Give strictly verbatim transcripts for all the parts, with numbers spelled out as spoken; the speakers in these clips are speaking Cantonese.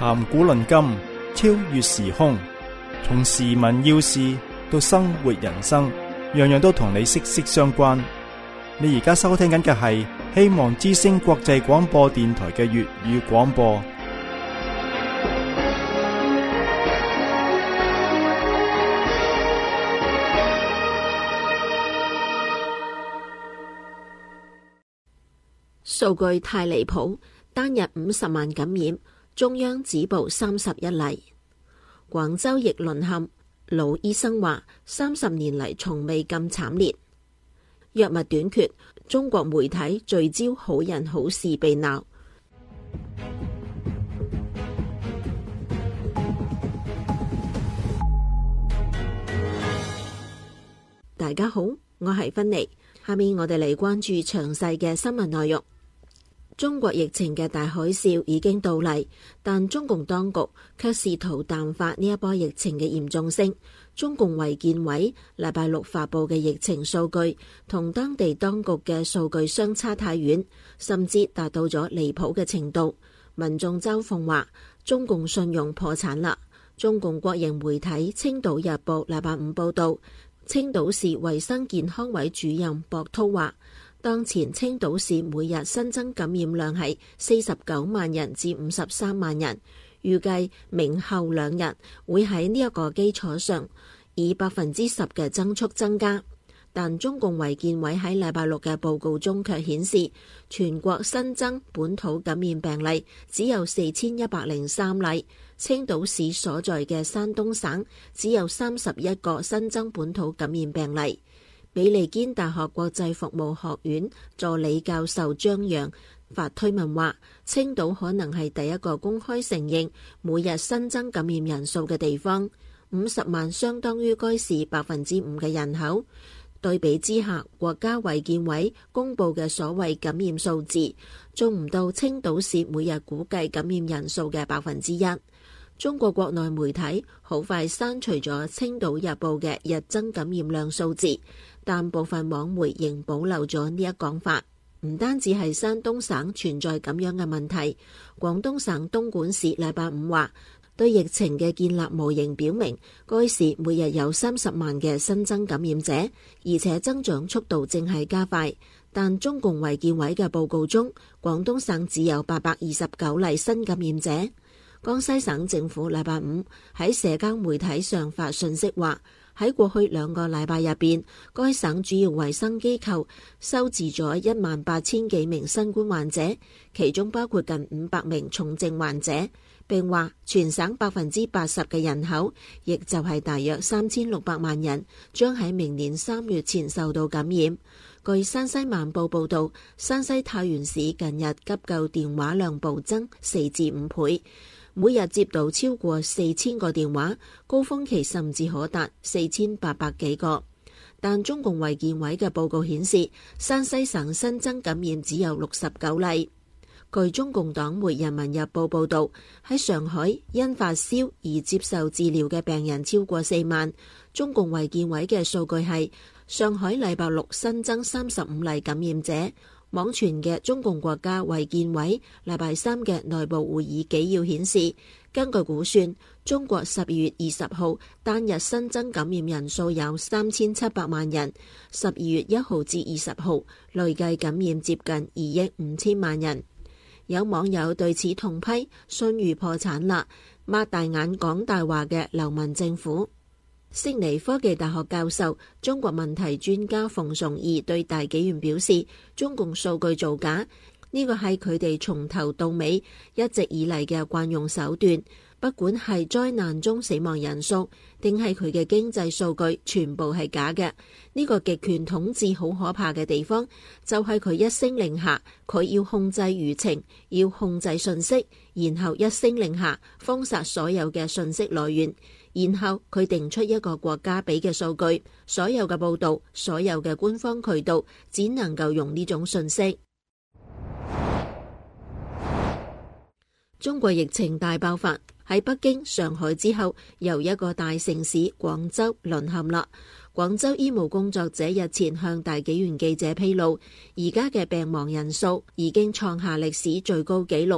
談古論今，超越時空，從時聞要事到生活人生，樣樣都同你息息相關。你而家收聽緊嘅係希望之聲國際廣播電台嘅粵語廣播。 數據太離譜，單日五十萬感染，中央止步三十一例。廣州亦淪陷，老醫生話三十年嚟從未咁慘烈。藥物短缺，中國媒體聚焦好人好事被鬧。大家好，我係芬妮，下面我哋嚟關注詳細嘅新聞內容。中國疫情嘅大海嘯已經到嚟，但中共當局卻試圖淡化呢一波疫情嘅嚴重性。中共衛健委禮拜六發佈嘅疫情數據同當地當局嘅數據相差太遠，甚至達到咗離譜嘅程度。民眾周鳳話中共信用破產啦。中共國營媒體青島日報禮拜五報道，青島市衛生健康委主任博濤話，當前青島市每日新增感染量係四十九萬人至五十三萬人，預計明後兩日會喺呢一個基礎上以百分之十嘅增速增加。但中共衛健委喺禮拜六嘅報告中卻顯示，全國新增本土感染病例只有四千一百零三例，青島市所在嘅山東省只有三十一個新增本土感染病例。比利堅大學國際服務學院助理教授張陽發推文話，青島可能係第一個公開承認每日新增感染人數嘅地方，五十萬相當於該市百分之五嘅人口。對比之下，國家衛健委公布嘅所謂感染數字，仲唔到青島市每日估計感染人數嘅百分之一。中國國內媒體好快刪除咗青島日報嘅日增感染量數字，但部分網媒仍保留咗呢一講法。唔單止係山東省存在咁樣嘅問題，廣東省東莞市禮拜五話，對疫情嘅建立模型表明，該市每日有三十萬嘅新增感染者，而且增長速度正係加快。但中共衛健委嘅報告中，廣東省只有八百二十九例新感染者。江西省政府禮拜五喺社交媒體上發信息話，喺過去兩個禮拜入邊，該省主要衛生機構收治咗一萬八千幾名新冠患者，其中包括近五百名重症患者，並話全省百分之八十嘅人口，亦就係大約三千六百萬人，將喺明年三月前受到感染。據山西晚報報道，山西太原市近日急救電話量暴增四至五倍。每日接到超過四千個電話，高峰期甚至可達四千八百幾個。但中共衛健委嘅報告顯示，山西省新增感染只有六十九例。據中共黨媒《人民日報》報道，喺上海因發燒而接受治療嘅病人超過四萬。中共衛健委嘅數據係，上海禮拜六新增三十五例感染者。網傳嘅中共國家衛健委禮拜三嘅內部會議紀要顯示，根據估算，中國十二月二十號單日新增感染人數有三千七百萬人，十二月一號至二十號累計感染接近二億五千萬人。有網友對此痛批，信譽破產啦，擘大眼講大話嘅流氓政府。悉尼科技大學教授、中國問題專家馮崇義對大紀元表示，中共數據造假，呢個係佢哋從頭到尾一直以嚟嘅慣用手段。不管係災難中死亡人數，定係佢嘅經濟數據，全部係假嘅。呢個極權統治好可怕嘅地方，就係佢一聲令下，佢要控制輿情，要控制信息，然後一聲令下封殺所有嘅信息來源。然後佢定出一個國家俾嘅數據，所有嘅報道，所有嘅官方渠道只能夠用呢種信息。中國疫情大爆發，喺北京、上海之後，又一個大城市廣州淪陷啦。廣州醫務工作者日前向大紀元記者披露，而家嘅病亡人數已經創下歷史最高紀錄。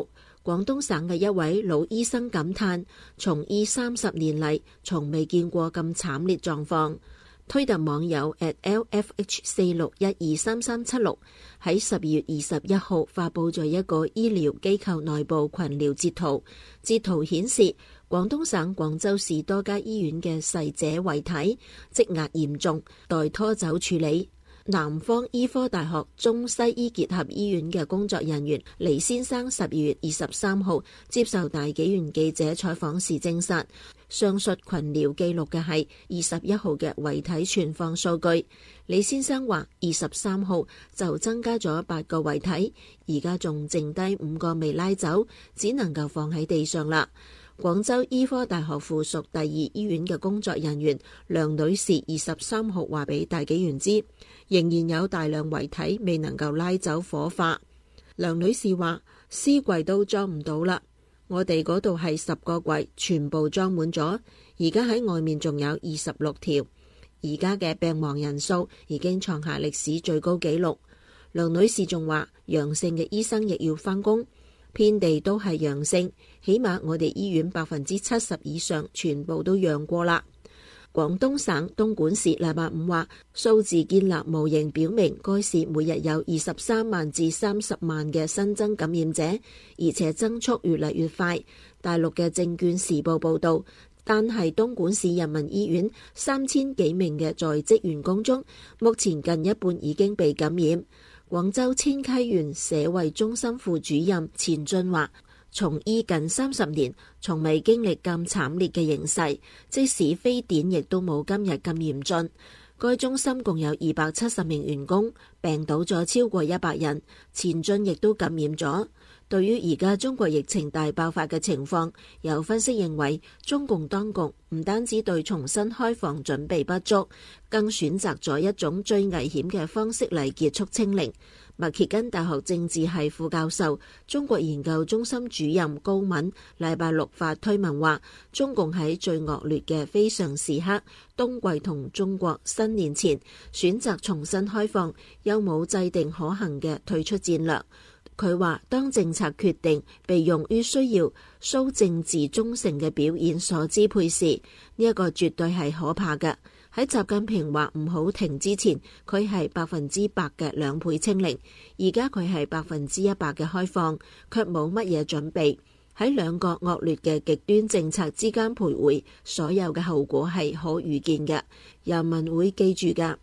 廣東省嘅一位老醫生感嘆，從醫三十年嚟，從未見過咁慘烈狀況。推特網友 at L F H 四六一二三三七六喺十二月二十一號發佈咗一個醫療機構內部群聊截圖，截圖顯示廣東省廣州市多家醫院嘅逝者遺體積壓嚴重，待拖走處理。南方醫科大學中西醫結合醫院嘅工作人員李先生十二月二十三號接受大紀元記者採訪時證實，上述群聊記錄嘅係二十一號嘅遺體存放數據。李先生話，二十三號就增加咗八個遺體，而家仲剩低五個未拉走，只能夠放喺地上啦。廣州醫科大學附屬第二醫院嘅工作人員梁女士二十三號話俾大紀元知，仍然有大量遺體未能夠拉走火化。梁女士話，屍櫃都裝唔到啦，我哋嗰度係十個櫃，全部裝滿咗，而家喺外面仲有二十六條，而家嘅病亡人數已經創下歷史最高紀錄。梁女士仲話，陽性嘅醫生亦要返工，遍地都係陽性，起碼我哋醫院百分之七十以上全部都陽過啦。廣東省東莞市禮拜五話，數字建立模型表明，該市每日有二十三萬至三十萬嘅新增感染者，而且增速越嚟越快。大陸嘅證券時報報道，單係東莞市人民醫院三千幾名嘅在職員工中，目前近一半已經被感染。廣州千溪縣社衛中心副主任錢俊話，從醫近三十年，從未經歷咁慘烈嘅形勢，即使非典亦都冇今日咁嚴峻。該中心共有二百七十名員工，病倒咗超過一百人，錢俊亦都感染咗。對於而家中國疫情大爆發嘅情況，有分析認為，中共當局唔單止對重新開放準備不足，更選擇咗一種最危險嘅方式嚟結束清零。密歇根大學政治系副教授、中國研究中心主任高敏禮拜六發推文話，中共喺最惡劣嘅非常時刻，冬季同中國新年前選擇重新開放，又冇制定可行嘅退出戰略。佢話，當政策決定被用於需要騷政治忠誠嘅表現所支配時，呢一個絕對係可怕嘅。喺習近平話唔好停之前，佢係百分之百嘅兩倍清零，而家佢係百分之一百嘅開放，卻冇乜嘢準備，喺兩個惡劣嘅極端政策之間徘徊，所有嘅後果係可預見嘅，人民會記住㗎。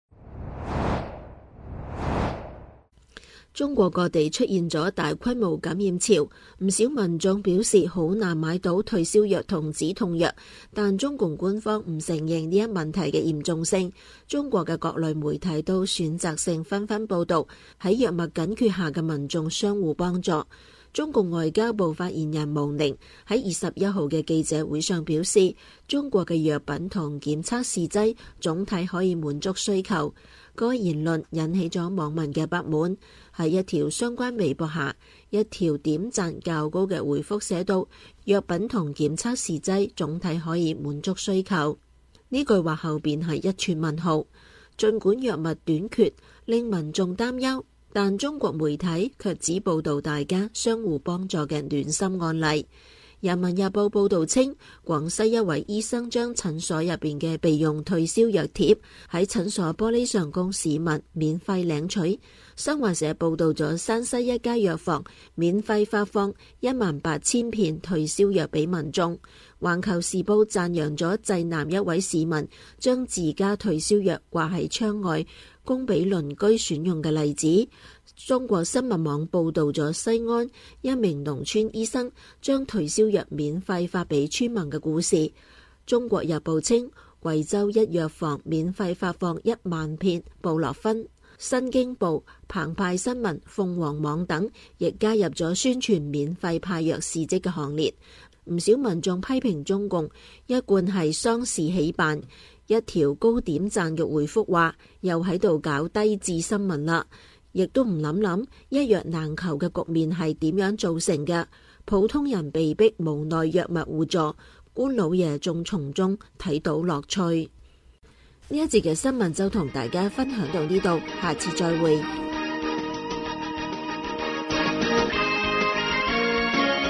中國各地出現咗大規模感染潮，唔少民眾表示好難買到退燒藥同止痛藥，但中共官方唔承認呢一問題嘅嚴重性。中國嘅各類媒體都選擇性紛紛報道喺藥物緊缺下嘅民眾相互幫助。中共外交部發言人毛寧喺二十一號嘅記者會上表示，中國嘅藥品同檢測試劑總體可以滿足需求。該言論引起咗網民嘅不滿。喺一條相關微博下，一條點讚較高嘅回覆寫到，藥品同檢測試劑總體可以滿足需求。呢句話後邊係一串問號。盡管藥物短缺令民眾擔憂，但中國媒體卻只報道大家相互幫助嘅暖心案例。人民日報報道稱，廣西一位醫生將診所入邊嘅備用退燒藥貼喺診所玻璃上供市民免費領取。新華社報道咗山西一家藥房免費發放一萬八千片退燒藥俾民眾。環球時報讚揚咗濟南一位市民將自家退燒藥掛喺窗外供俾鄰居選用嘅例子。中國新聞網報道咗西安一名農村醫生將退燒藥免費發俾村民嘅故事。中國日報稱，貴州一藥房免費發放一萬片布洛芬。新京報、澎湃新聞、鳳凰網等亦加入咗宣傳免費派藥事蹟嘅行列。唔少民眾批評中共一貫係喪事喜辦。一條高點讚嘅回覆話，又喺度搞低智新聞啦，亦都唔諗諗一藥難求嘅局面係點樣造成嘅，普通人被逼無奈藥物互助，官老爺仲從中睇到樂趣。呢一節嘅新聞就同大家分享到呢度，下次再會。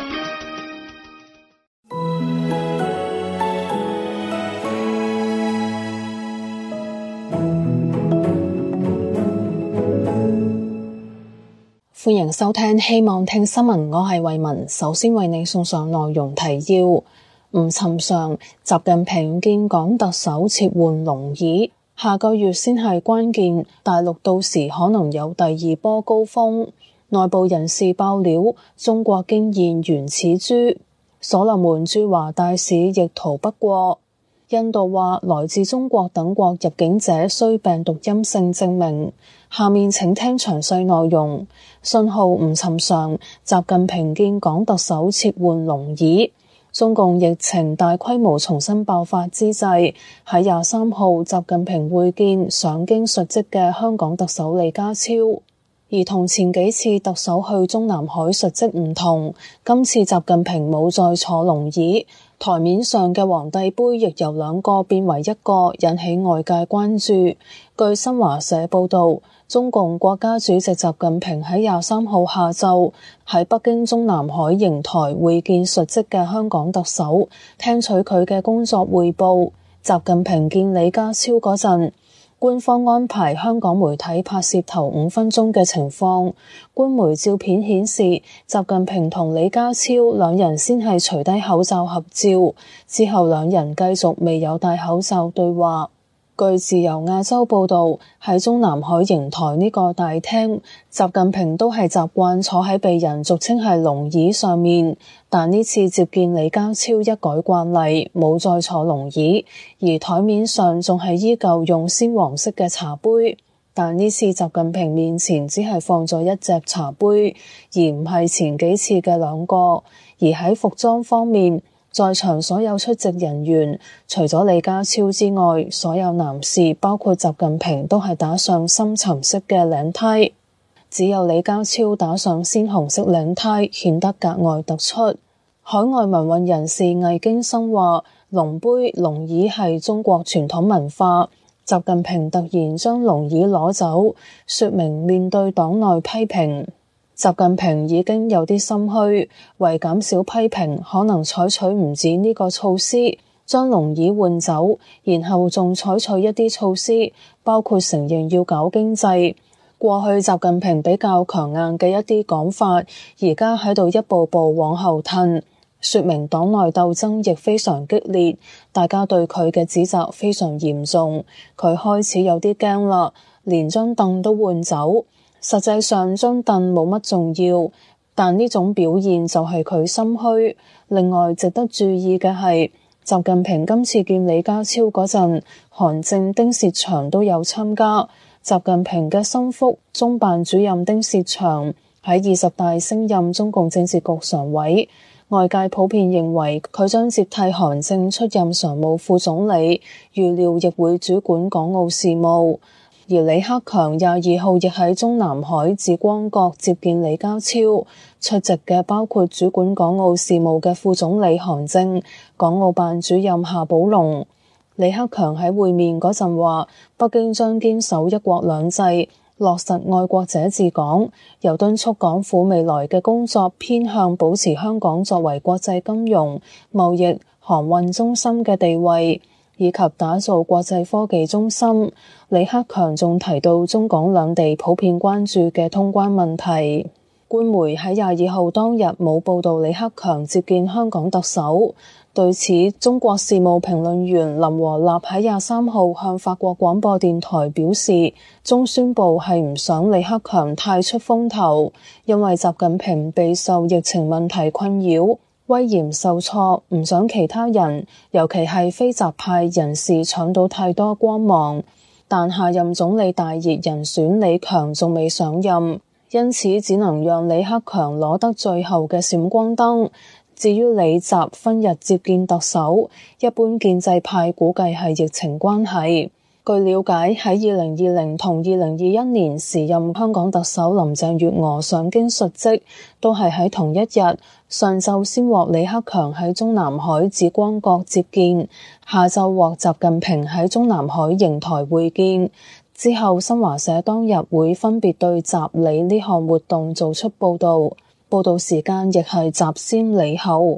歡迎收聽希望聽新聞，我係慧雯，首先為你送上內容提要。唔尋常，習近平見港特首撤換龍椅，下個月先係關鍵，大陸到時可能有第二波高峰。內部人士爆料，中國驚現原始豬，所羅門駐華大使亦逃不過。印度話來自中國等國入境者需病毒陰性證明。下面請聽詳細內容。信號唔尋常，習近平見港特首撤換龍椅。中共疫情大規模重新爆發之際，喺廿三號習近平會見上京述職嘅香港特首李家超。而同前幾次特首去中南海述職唔同，今次習近平冇再坐龍椅，台面上嘅皇帝杯亦由兩個變為一個，引起外界關注。據新華社報道，中共國家主席習近平喺廿三號下晝喺北京中南海瀛台會見述職嘅香港特首，聽取佢嘅工作彙報。習近平見李家超嗰陣，官方安排香港媒體拍攝頭五分鐘嘅情況，官媒照片顯示，習近平同李家超兩人先係除低口罩合照，之後兩人繼續未有戴口罩對話。據自由亞洲報導，喺中南海瀛台呢個大廳，習近平都係習慣坐喺被人俗稱係龍椅上面，但呢次接見李家超一改慣例，冇再坐龍椅，而台面上仲係依舊用鮮黃色嘅茶杯，但呢次習近平面前只係放咗一隻茶杯，而唔係前幾次嘅兩個。而喺服裝方面，在場所有出席人員，除咗李家超之外，所有男士包括習近平都係打上深沉色嘅領呔，只有李家超打上鮮紅色領呔，顯得格外突出。海外民運人士魏京生話，龍杯、龍椅係中國傳統文化，習近平突然將龍椅攞走，說明面對黨內批評，習近平已經有啲心虛，為減少批評，可能採取唔止呢個措施，將龍椅換走，然後仲採取一啲措施，包括承認要搞經濟。過去習近平比較強硬嘅一啲講法，而家喺度一步步往後褪，說明黨內鬥爭亦非常激烈，大家對佢嘅指責非常嚴重，佢開始有啲驚啦，連張凳都換走。實際上張凳冇乜重要，但呢種表現就係佢心虛。另外值得注意嘅係，習近平今次見李家超嗰陣，韓正、丁薛祥都有參加。習近平嘅心腹中辦主任丁薛祥喺二十大升任中共政治局常委，外界普遍認為佢將接替韓正出任常務副總理，預料亦會主管港澳事務。而李克強廿二號亦喺中南海紫光閣接見李家超，出席嘅包括主管港澳事務嘅副總理韓正、港澳辦主任夏寶龍。李克強喺會面嗰陣話，北京將堅守一國兩制，落實愛國者治港，又敦促港府未來嘅工作偏向保持香港作為國際金融、貿易、航運中心嘅地位，以及打造國際科技中心。李克強仲提到中港兩地普遍關注嘅通關問題。官媒喺廿二號當日冇報導李克強接見香港特首。對此，中國事務評論員林和立喺廿三號向法國廣播電台表示，中宣部係唔想李克強太出風頭，因為習近平備受疫情問題困擾，威嚴受挫，唔想其他人，尤其係非習派人士搶到太多光芒。但下任總理大熱人選李強仲未上任，因此只能讓李克強攞得最後嘅閃光燈。至於李習分日接見特首，一般建制派估計係疫情關係。據了解，喺二零二零同二零二一年時任香港特首林鄭月娥上京述職，都係喺同一日，上晝先獲李克強喺中南海紫光閣接見，下晝獲習近平喺中南海瀛台會見。之後新華社當日會分別對習李呢項活動做出報導。報道時間亦係習先李後。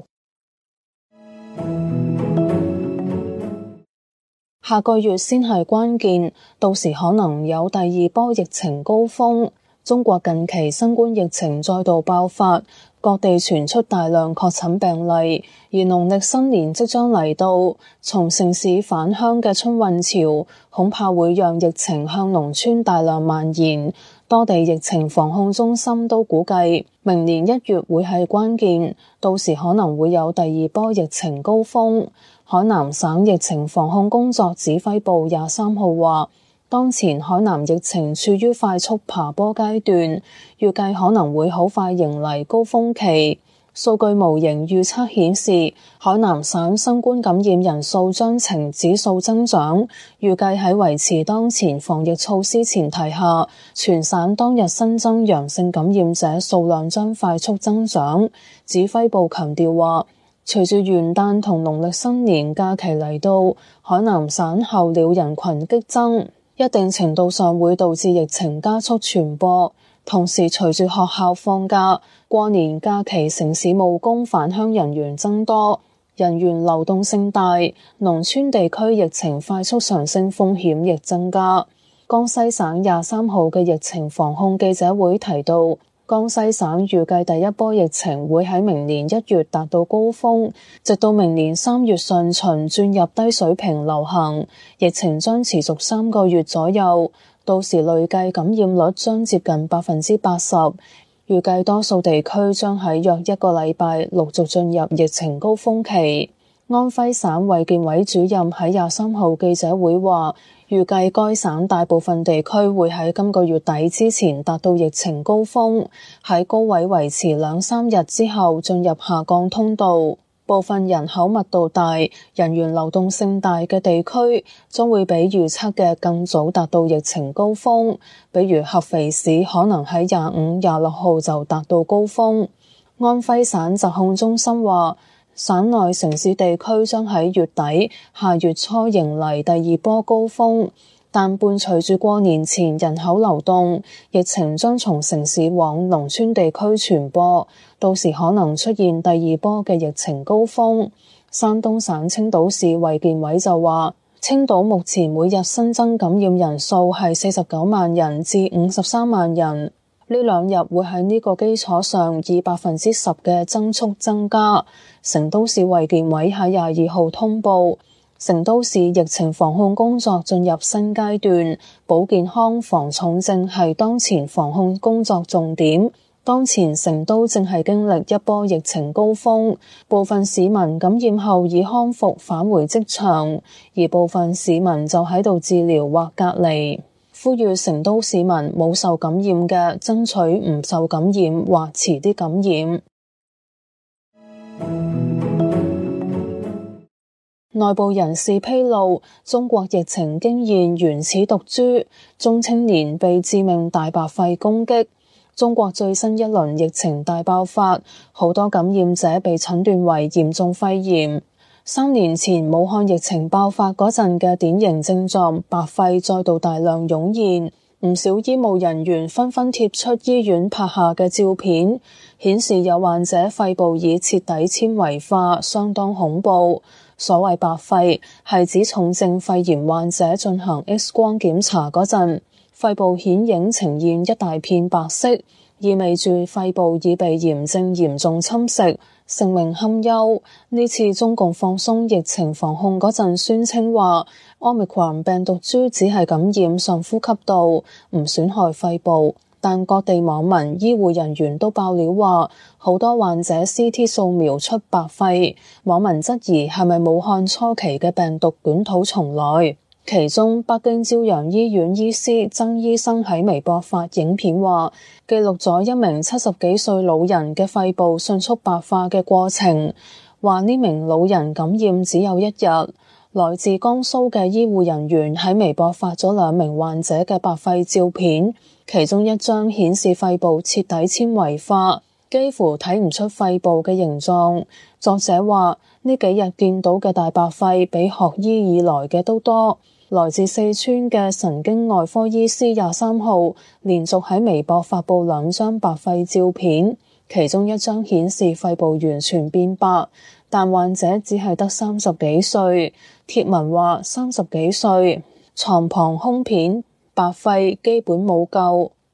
下個月先係關鍵，到時可能有第二波疫情高峰。 中國近期新冠疫情再度爆發，各地傳出大量確診病例，而農曆新年即將嚟到，從城市返鄉嘅春運潮恐怕會讓疫情向農村大量蔓延。多地疫情防控中心都估計，明年一月會係關鍵，到時可能會有第二波疫情高峰。海南省疫情防控工作指揮部廿三號話，當前海南疫情處於快速爬坡階段，預計可能會好快迎嚟高峰期。數據模型預測顯示，海南省新冠感染人數將呈指數增長，預計喺維持當前防疫措施前提下，全省當日新增陽性感染者數量將快速增長。指揮部強調話，隨住元旦同農曆新年假期嚟到，海南省候鳥人群激增，一定程度上會導致疫情加速傳播。同時，隨住學校放假、過年假期，城市務工返鄉人員增多，人員流動性大，農村地區疫情快速上升風險亦增加。江西省廿三號嘅疫情防控記者會提到，江西省預計第一波疫情會喺明年一月達到高峰，直到明年三月上旬轉入低水平流行，疫情將持續三個月左右。到時累計感染率將接近百分之八十，預計多數地區將喺約一個禮拜陸續進入疫情高峰期。安徽省衛健委主任喺廿三號記者會話，預計該省大部分地區會喺今個月底之前達到疫情高峰，喺高位維持兩三日之後進入下降通道。部分人口密度大、人員流動性大嘅地區將會比預測嘅更早達到疫情高峰，比如合肥市可能喺廿五、廿六號就達到高峰。安徽省疾控中心話，省內城市地區將喺月底、下月初迎嚟第二波高峰，但伴隨住過年前人口流動，疫情將從城市往農村地區傳播，到時可能出現第二波嘅疫情高峰。山東省青島市衛健委就話，青島目前每日新增感染人數係四十九萬人至五十三萬人，呢兩日會喺呢個基礎上以百分之十嘅增速增加。成都市衛健委喺廿二號通報，成都市疫情防控工作進入新階段，保健康防重症係當前防控工作重點。當前成都正係經歷一波疫情高峰，部分市民感染後已康復返回職場，而部分市民就喺度治療或隔離。呼籲成都市民冇受感染嘅，爭取唔受感染或遲啲感染。內部人士披露，中國疫情驚現原始毒株，中青年被致命大白肺攻擊。中國最新一輪疫情大爆發，好多感染者被診斷為嚴重肺炎。三年前武漢疫情爆發嗰陣嘅典型症狀白肺再度大量湧現，唔少醫務人員紛紛貼出醫院拍下嘅照片，顯示有患者肺部已徹底纖維化，相當恐怖。所謂白肺係指重症肺炎患者進行 X 光檢查嗰陣，肺部顯影呈現一大片白色，意味住肺部已被炎症嚴重侵蝕，性命堪憂。呢次中共放鬆疫情防控嗰陣宣稱話，Omicron 病毒株只係感染上呼吸道，唔損害肺部。但各地網民、醫護人員都爆料話，好多患者 C T 掃描出白肺，網民質疑係咪武漢初期嘅病毒捲土重來。其中，北京朝陽醫院醫師曾醫生喺微博發影片話，記錄咗一名七十幾歲老人嘅肺部迅速白化嘅過程，話呢名老人感染只有一日。來自江蘇嘅醫護人員喺微博發咗兩名患者嘅白肺照片，其中一張顯示肺部徹底纖維化，幾乎睇唔出肺部嘅形狀。作者話，呢幾日見到嘅大白肺比學醫以來嘅都多。來自四川嘅神經外科醫師廿三號連續喺微博發布兩張白肺照片，其中一張顯示肺部完全變白，但患者只係得三十幾歲。貼文話三十幾歲，床旁胸片，白肺基本冇救。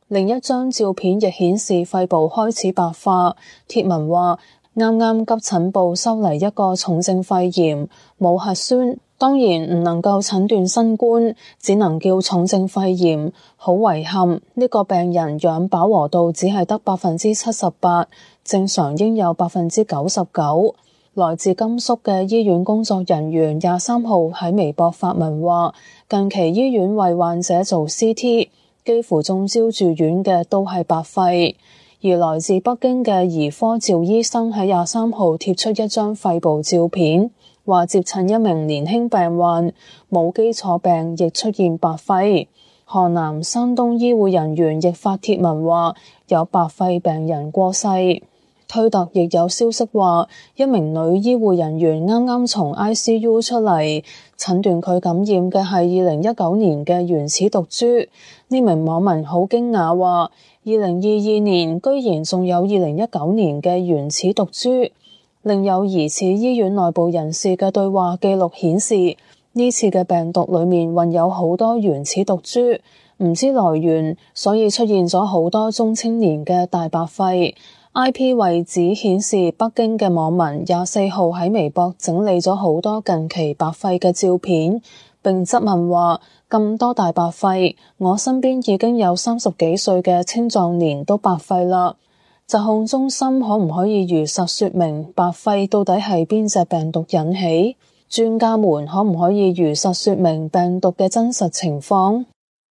另一張照片亦顯示肺部開始白化。貼文話，啱啱急診部收嚟一個重症肺炎，冇核酸，當然唔能夠診斷新冠，只能叫重症肺炎。好遺憾，呢個病人氧飽和度只係得百分之七十八，正常應有百分之九十九。來自甘肅嘅醫院工作人員廿三號喺微博發文話，近期醫院為患者做 C T， 幾乎中招住院嘅都係白肺。而來自北京嘅兒科趙醫生喺廿三號貼出一張肺部照片，話接診一名年輕病患，冇基礎病亦出現白肺。河南、山東醫護人員亦發帖文話，有白肺病人過世。推特亦有消息話，一名女醫護人員啱啱從 I C U 出嚟，診斷佢感染嘅係二零一九年嘅原始毒株。呢名網民好驚訝話，二零二二年居然仲有二零一九年嘅原始毒株。另有疑似醫院內部人士嘅對話記錄顯示，呢次嘅病毒裡面混有好多原始毒株，唔知來源，所以出現咗好多中青年嘅大白肺。I P 位置顯示，北京嘅網民廿四號喺微博整理咗好多近期白肺嘅照片，並質問話，咁多大白肺，我身邊已經有三十幾歲嘅青壯年都白肺啦。疾控中心可唔可以如實說明白肺到底係邊隻病毒引起？專家們可唔可以如實說明病毒嘅真實情況？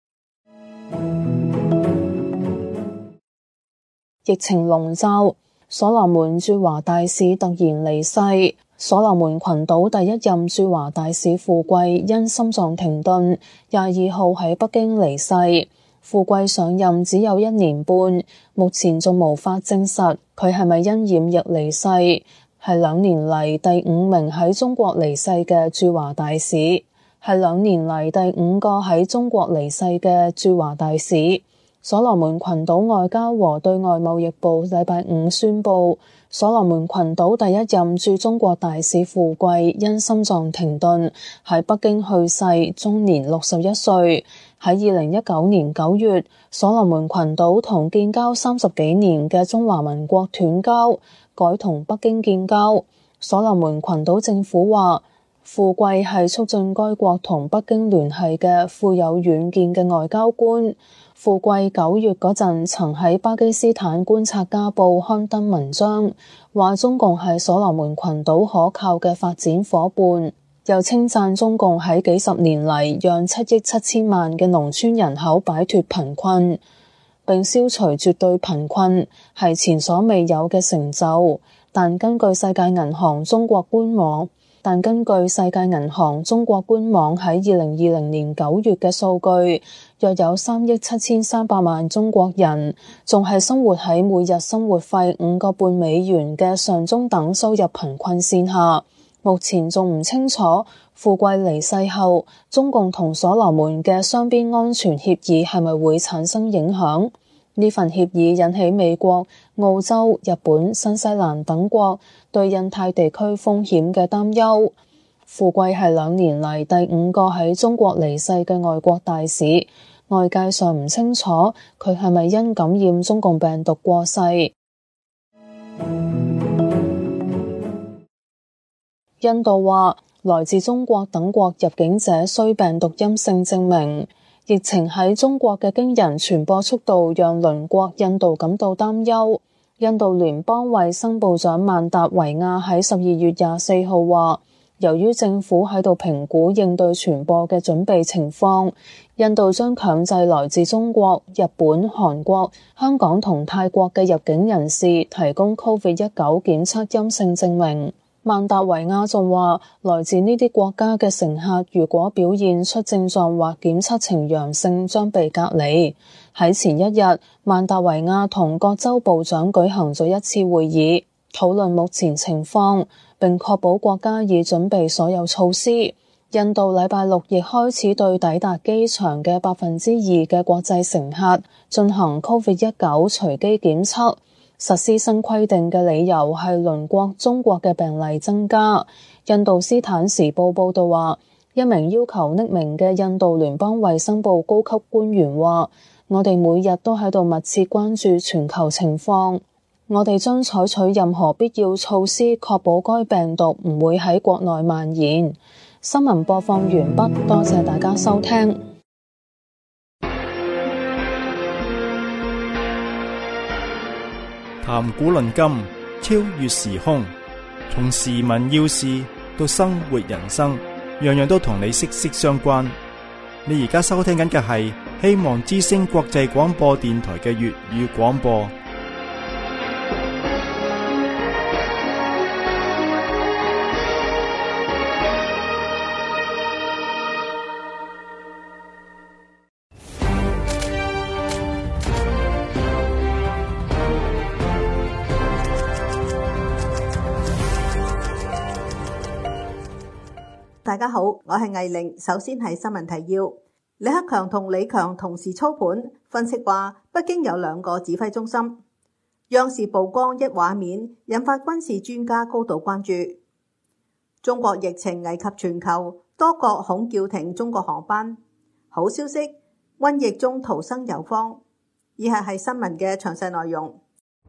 疫情籠罩，所羅門駐華大使突然離世。所羅門群島第一任駐華大使富貴因心臟停頓，廿二號喺北京離世。富貴上任只有一年半，目前仲無法證實佢係咪因染疫離世，係兩年嚟第五名喺中國離世嘅駐華大使，係兩年嚟第五個喺中國離世嘅駐華大使。所羅門群島外交和對外貿易部禮拜五宣布，所羅門群島第一任駐中國大使富貴因心臟停頓喺北京去世，終年六十一歲。喺二零一九年九月，所羅門群島同建交三十幾年嘅中華民國斷交，改同北京建交。所羅門群島政府話，富貴係促進該國同北京聯繫嘅富有遠見嘅外交官。富貴九月嗰陣曾喺巴基斯坦觀察家報刊登文章，話中共係所羅門群島可靠嘅發展夥伴，又稱讚中共喺幾十年嚟讓七億七千萬嘅農村人口擺脫貧困，並消除絕對貧困，係前所未有嘅成就。但根據世界銀行中國官網，但根據世界銀行中國官網喺二零二零年九月嘅數據，約有三億七千三百萬中國人仲係生活喺每日生活費五個半美元嘅上中等收入貧困線下。目前仲唔清楚富貴離世後，中共同所羅門嘅雙邊安全協議係咪會產生影響？呢份協議引起美國、澳洲、日本、新西蘭等國對印太地區風險嘅擔憂。富貴係兩年嚟第五個喺中國離世嘅外國大使，外界尚唔清楚佢係咪因感染中共病毒過世。印度話，來自中國等國入境者需病毒陰性證明。疫情喺中國嘅驚人傳播速度讓鄰國印度感到擔憂。印度聯邦衛生部長曼達維亞喺十二月廿四號話，由於政府喺度評估應對傳播嘅準備情況，印度將強制來自中國、日本、韓國、香港同泰國嘅入境人士提供 Covid 十九 檢測陰性證明。曼達維亞仲話，來自呢啲國家嘅乘客如果表現出症狀或檢測呈陽性，將被隔離。喺前一日，曼達維亞同各州部長舉行咗一次會議，討論目前情況，並確保國家已準備所有措施。印度禮拜六亦開始對抵達機場嘅百分之二嘅國際乘客進行 Covid 十九 隨機檢測。實施新規定嘅理由係鄰國中國嘅病例增加。印度斯坦時報報道話，一名要求匿名嘅印度聯邦衛生部高級官員話， 我哋每日都喺度密切關注全球情況，我哋將採取任何必要措施，確保該病毒唔會喺國內蔓延。新聞播放完畢，多謝大家收聽。 談古論今，超越時空，從時聞要事到生活人生，樣樣都同你息息相關。你而家收聽緊嘅係希望之聲國際廣播電台嘅粵語廣播。 大家好，我係藝玲。首先係新聞提要：李克強同李強同時操盤，分析話北京有兩個指揮中心。央視曝光一畫面，引發軍事專家高度關注。中國疫情危及全球，多國恐叫停中國航班。好消息，瘟疫中逃生有方。以下係新聞嘅詳細內容。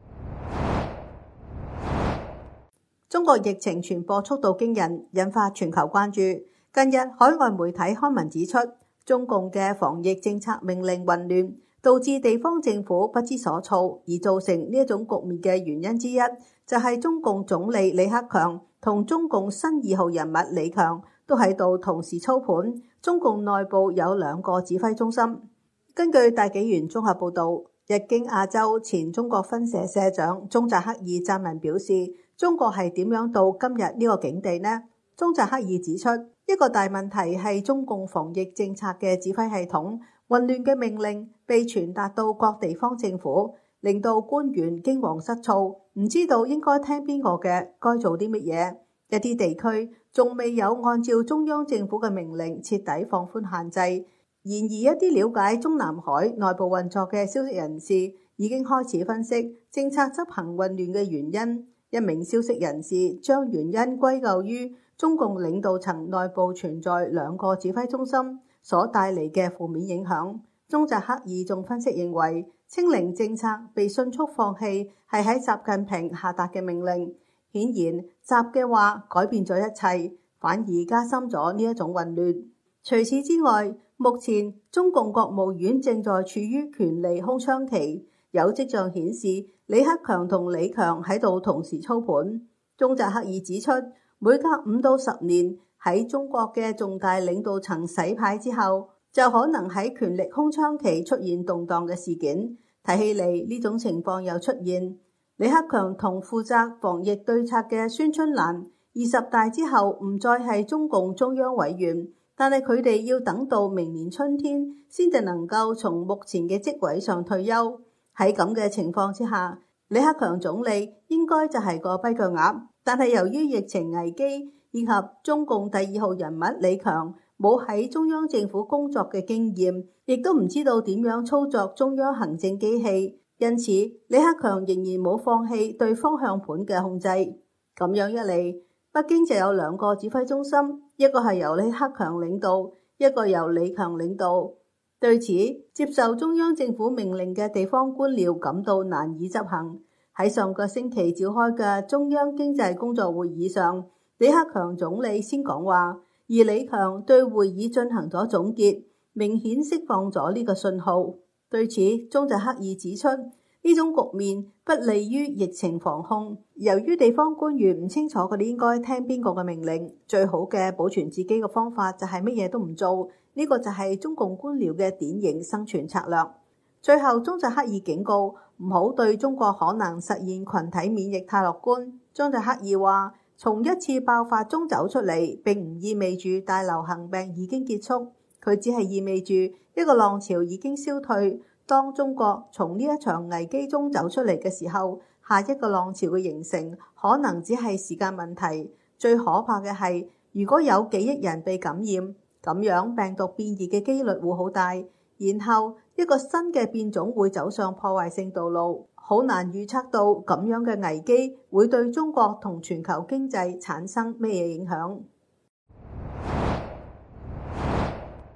中國疫情傳播速度驚人，引發全球關注。近日，海外媒體刊文指出，中共嘅防疫政策命令混亂，導致地方政府不知所措，而造成呢一種局面嘅原因之一，就係中共總理李克強同中共新二號人物李強都喺度同時操盤。中共內部有兩個指揮中心。根據大紀元綜合報導，日經亞洲前中國分社社長宗澤克爾撰文表示，中國係點樣到今日呢個境地呢？宗澤克爾指出，一個大問題係中共防疫政策嘅指揮系統混亂嘅命令被傳達到各地方政府，令到官員驚惶失措，唔知道應該聽邊個嘅，該做啲乜嘢。一啲地區仲未有按照中央政府嘅命令徹底放寬限制。然而，一啲了解中南海內部運作嘅消息人士已經開始分析政策執行混亂嘅原因。一名消息人士將原因歸咎於中共領導層內部存在兩個指揮中心所帶嚟嘅負面影響。宗澤克爾仲分析認為，清零政策被迅速放棄係喺習近平下達嘅命令。顯然，習嘅話改變咗一切，反而加深咗呢一種混亂。除此之外，目前中共國務院正在處於權力空窗期，有跡象顯示李克強同李強喺度同時操盤。宗澤克爾指出，每隔五到十年喺中國嘅重大領導層洗牌之後，就可能喺權力空窗期出現動盪嘅事件。睇起嚟呢種情況又出現。李克強同負責防疫對策嘅孫春蘭二十大之後唔再係中共中央委員，但係佢哋要等到明年春天先至能夠從目前嘅職位上退休。喺咁嘅情況之下，李克強總理應該就係個跛腳鴨，但係由於疫情危機以及中共第二號人物李強冇喺中央政府工作嘅經驗，亦都唔知道點樣操作中央行政機器，因此李克強仍然冇放棄對方向盤嘅控制。咁樣一嚟，北京就有兩個指揮中心，一個係由李克強領導，一個由李強領導。對此，接受中央政府命令嘅地方官僚感到難以執行。喺上個星期召開嘅中央經濟工作會議上，李克強總理先講話，而李強對會議進行咗總結，明顯釋放咗呢個信號。對此，宗澤克爾指出，呢種局面不利於疫情防控。由於地方官員唔清楚佢哋應該聽邊個嘅命令，最好嘅保存自己嘅方法就係乜嘢都唔做。呢個就係中共官僚嘅典型生存策略。最後，宗澤克爾警告唔好對中國可能實現群體免疫太樂觀。宗澤克爾話，從一次爆發中走出嚟並唔意味住大流行病已經結束，佢只係意味住一個浪潮已經消退。當中國從呢一場危機中走出嚟嘅時候，下一個浪潮嘅形成可能只係時間問題。最可怕嘅係，如果有幾億人被感染，咁樣病毒變異嘅機率會好大，然後一個新嘅變種會走上破壞性道路，好難預測到咁樣嘅危機會對中國同全球經濟產生咩嘢影響。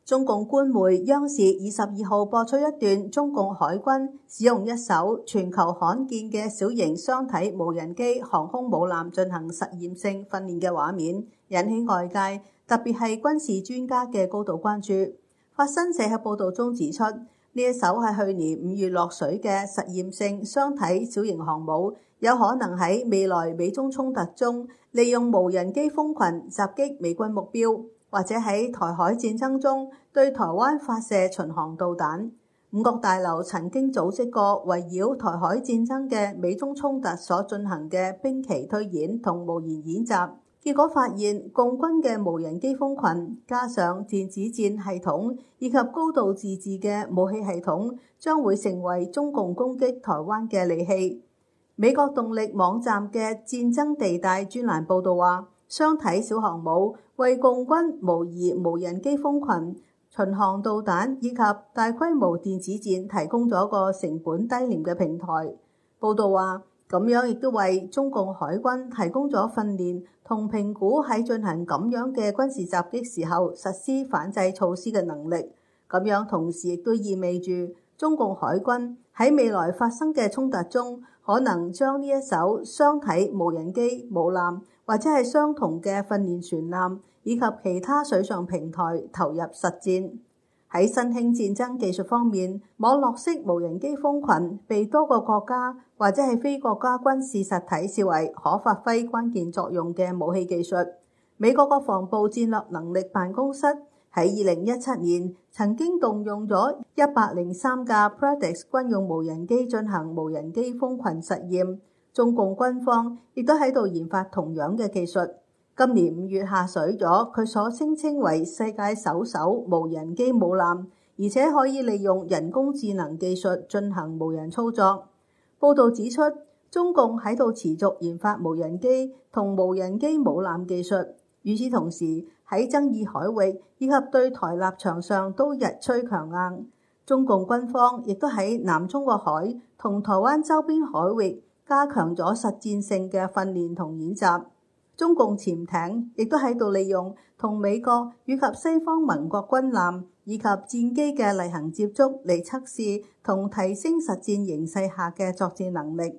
中共官媒央視二十二號播出一段中共海軍使用一艘全球罕見嘅小型雙體無人機航空母艦進行實驗性訓練嘅畫面，引起外界特別係軍事專家嘅高度關注。法新社喺報導中指出，呢一艘係去年五月落水嘅實驗性雙體小型航母，有可能喺未來美中衝突中利用無人機蜂群襲擊美軍目標，或者喺台海戰爭中對台灣發射巡航導彈。五角大樓曾經組織過圍繞台海戰爭嘅美中衝突所進行嘅兵棋推演同模擬演習，結果發現共軍嘅無人機蜂群加上電子戰系統以及高度自治嘅武器系統，將會成為中共攻擊台灣嘅利器。美國動力網站嘅戰爭地帶專欄報導話，雙體小航母為共軍模擬無人機蜂群、巡航導彈以及大規模電子戰提供咗個成本低廉嘅平台。報導話，咁樣亦都為中共海軍提供咗訓練同評估喺進行咁樣嘅軍事襲擊時候實施反制措施嘅能力。咁樣同時亦都意味住中共海軍喺未來發生嘅衝突中，可能將呢一艘雙體無人機母艦或者係相同嘅訓練船艦以及其他水上平台投入實戰。喺新興戰爭技術方面，網絡式無人機蜂群被多個國家或者係非國家軍事實體視為可發揮關鍵作用嘅武器技術。美國國防部戰略能力辦公室喺二零一七年曾經動用咗一百零三架 Predix 軍用無人機進行無人機蜂群實驗，中共軍方亦都喺度研發同樣嘅技術。今年五月下水咗佢所聲稱為世界首艘無人機母艦，而且可以利用人工智能技術進行無人操作。報導指出，中共喺度持續研發無人機同無人機母艦技術，與此同時喺爭議海域以及對台立場上都日趨強硬。中共軍方亦都喺南中國海同台灣周邊海域加強咗實戰性嘅訓練同演習。中共潛艇亦都喺度利用同美國以及西方盟國軍艦以及戰機嘅例行接觸嚟測試同提升實戰形勢下嘅作戰能力。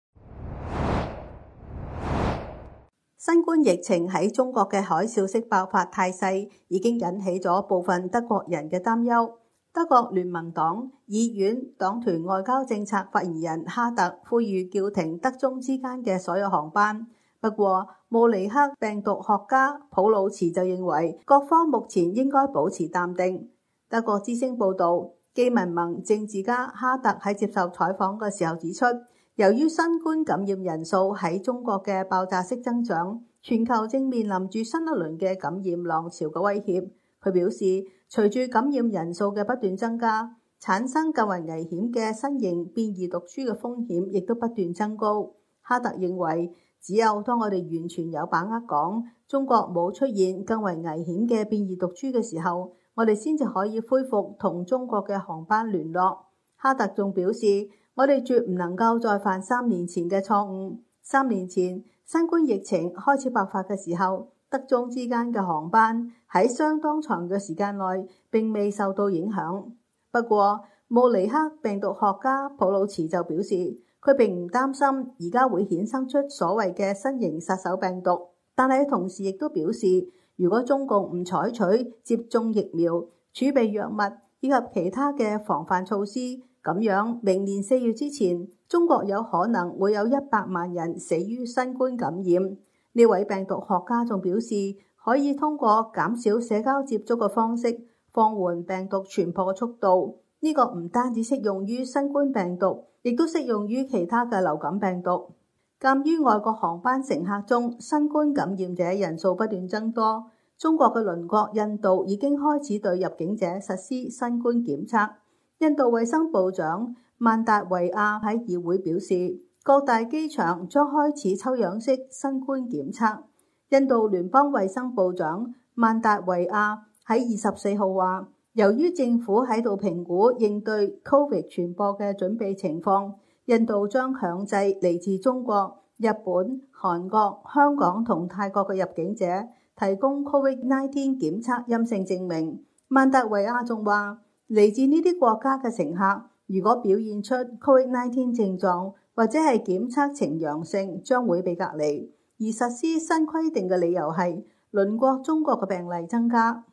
新冠疫情喺中國嘅海嘯式爆發態勢已經引起咗部分德國人嘅擔憂。德國聯盟黨議院黨團外交政策發言人哈特呼籲叫停德中之間嘅所有航班。不過，慕尼黑病毒學家普魯茨就認為，各方目前應該保持淡定。德國之聲報導，基民盟政治家哈特喺接受採訪嘅時候指出，由於新冠感染人數喺中國嘅爆炸式增長，全球正面臨住新一輪嘅感染浪潮嘅威脅。佢表示，隨住感染人數嘅不斷增加，產生更為危險嘅新型變異毒株嘅風險亦都不斷增高。哈特認為，只有當我哋完全有把握講中國冇出現更為危險嘅變異毒株嘅時候，我哋先至可以恢復同中國嘅航班聯絡。哈特仲表示，我哋絕唔能夠再犯三年前嘅錯誤。三年前新冠疫情開始爆發嘅時候，德中之間嘅航班喺相當長嘅時間內並未受到影響。不過，慕尼黑病毒學家普魯茨就表示，佢並唔擔心而家會衍生出所謂嘅新型殺手病毒，但係同時亦都表示，如果中共唔採取接種疫苗、儲備藥物以及其他嘅防範措施，咁樣明年四月之前，中國有可能會有一百萬人死於新冠感染。呢位病毒學家仲表示，可以通過減少社交接觸嘅方式，放緩病毒傳播嘅速度。呢個唔單止適用於新冠病毒，亦都適用於其他嘅流感病毒。鑑於外國航班乘客中新冠感染者人數不斷增多，中國嘅鄰國印度已經開始對入境者實施新冠檢測。印度衛生部長曼達維亞喺議會表示，各大機場將開始抽樣式新冠檢測。印度聯邦衛生部長曼達維亞喺二十四號話，由於政府喺度評估應對 Covid 傳播嘅準備情況，印度將強制嚟自中國、日本、韓國、香港同泰國嘅入境者提供 Covid 十九 檢測陰性證明。 曼德維亞仲話，嚟自呢啲國家嘅乘客，如果表現出 Covid 十九 症狀或者係檢測呈陽性，將會被隔離。而實施新規定嘅理由係鄰國中國嘅病例增加。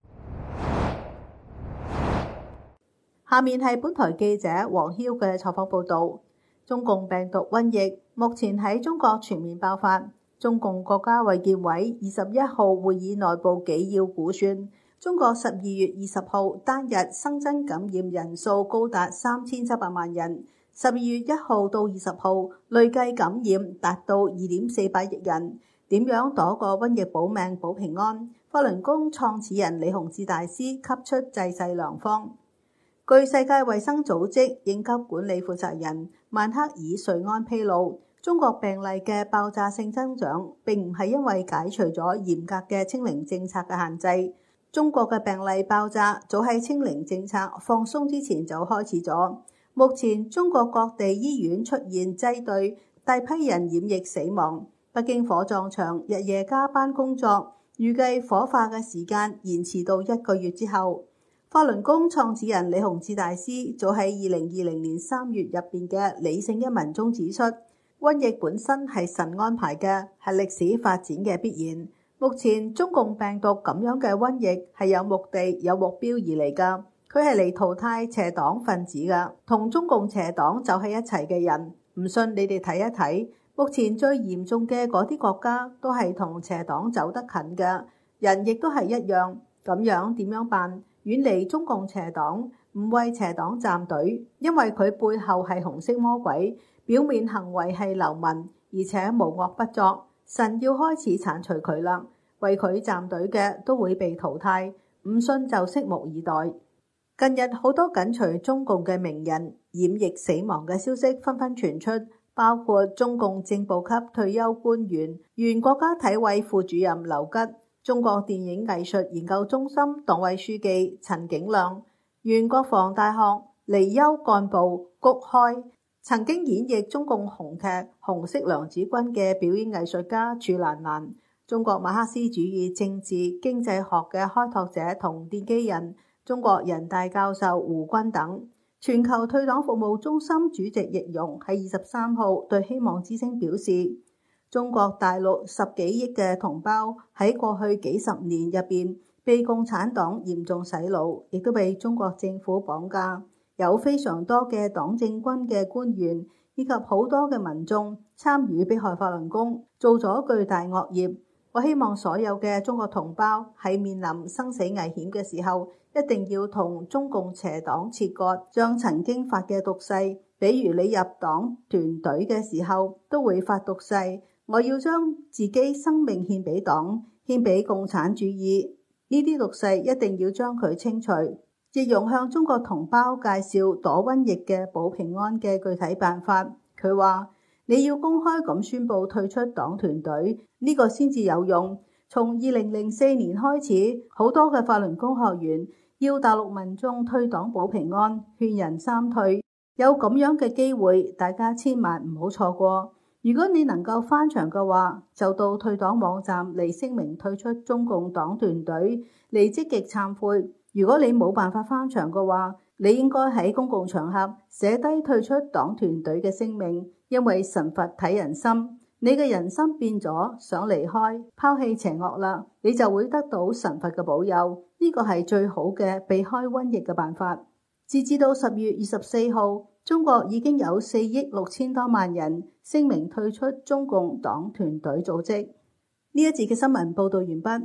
下面係本台記者黃曉嘅採訪報導。中共病毒瘟疫目前喺中國全面爆發。中共國家衛健委二十一號會議內部紀要估算，中國十二月二十號單日新增感染人數高達三千七百萬人，十二月一號到二十號累計感染達到二點四八億人。點樣躲過瘟疫保命保平安？法輪功創始人李洪志大師給出濟世良方。據世界衛生組織應急管理負責人曼克爾瑞安披露，中國病例嘅爆炸性增長並唔係因為解除咗嚴格嘅清零政策嘅限制，中國嘅病例爆炸早喺清零政策放鬆之前就開始咗。目前中國各地醫院出現擠兌，大批人染疫死亡。北京火葬場日夜加班工作，預計火化嘅時間延遲到一個月之後。法輪功創始人李洪志大師早喺二零二零年三月入邊嘅理性一文中指出，瘟疫本身係神安排嘅，係歷史發展嘅必然。目前中共病毒咁樣嘅瘟疫係有目的、有目標而嚟㗎，佢係嚟淘汰邪黨分子㗎，同中共邪黨就喺一齊嘅人。唔信你哋睇一睇，目前最嚴重嘅嗰啲國家都係同邪黨走得近嘅人，亦都係一樣。咁樣點樣辦？遠離中共邪黨，唔為邪黨站隊，因為佢背後係紅色魔鬼，表面行為係流氓，而且無惡不作。神要開始剷除佢啦，為佢站隊嘅都會被淘汰。唔信就拭目以待。近日好多緊隨中共嘅名人染疫死亡嘅消息紛紛傳出，包括中共正部級退休官員、原國家體委副主任劉吉、中國電影藝術研究中心黨委書記陳景亮、原國防大學離休幹部谷開、曾經演繹中共紅劇《紅色娘子軍》嘅表演藝術家柱蘭蘭、中國馬克思主義政治經濟學嘅開拓者同奠基人、中國人大教授胡軍等。全球退黨服務中心主席易容喺二十三號對希望之聲表示，中國大陸十幾億嘅同胞喺過去幾十年入邊被共產黨嚴重洗腦，亦都被中國政府綁架，有非常多嘅黨政軍嘅官員以及好多嘅民眾參與迫害法輪功，做咗巨大惡業。我希望所有嘅中國同胞喺面臨生死危險嘅時候，一定要同中共邪黨切割，將曾經發嘅毒誓，比如你入黨團隊嘅時候都會發毒誓，我要將自己生命獻俾黨，獻俾共產主義。呢啲毒誓一定要將佢清除。易容向中國同胞介紹躲瘟疫嘅保平安嘅具體辦法。佢話：你要公開咁宣佈退出黨團隊，呢個先至有用。從二零零四年開始，好多嘅法輪功學員要大陸民眾退黨保平安，勸人三退。有咁樣嘅機會，大家千萬唔好錯過。如果你能夠翻牆嘅話，就到退黨網站嚟聲明退出中共黨團隊，嚟積極懺悔。如果你冇辦法翻牆嘅話，你應該喺公共場合寫低退出黨團隊嘅聲明，因為神佛睇人心，你嘅人心變咗，想離開，拋棄邪惡啦，你就會得到神佛嘅保佑。呢個係最好嘅避開瘟疫嘅辦法。截至到十月二十四號，中國已經有四億六千多萬人聲明退出中共黨團隊組織。呢一節嘅新聞報道完畢。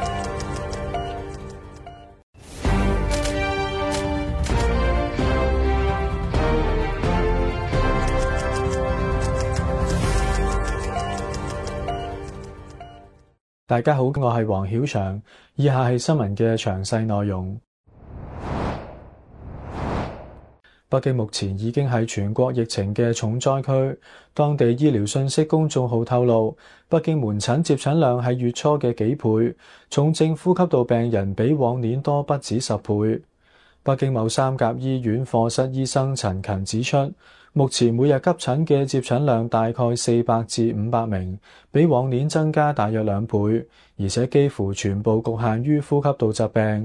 大家好，我係黃曉翔，以下係新聞嘅詳細內容。北京目前已經係全國疫情嘅重災區，當地醫療信息公眾號透露，北京門診接診量係月初嘅幾倍，重症呼吸道病人比往年多不止十倍。北京某三甲醫院課室醫生陳勤指出，目前每日急診嘅接診量大概四百至五百名，比往年增加大約兩倍，而且幾乎全部局限於呼吸道疾病。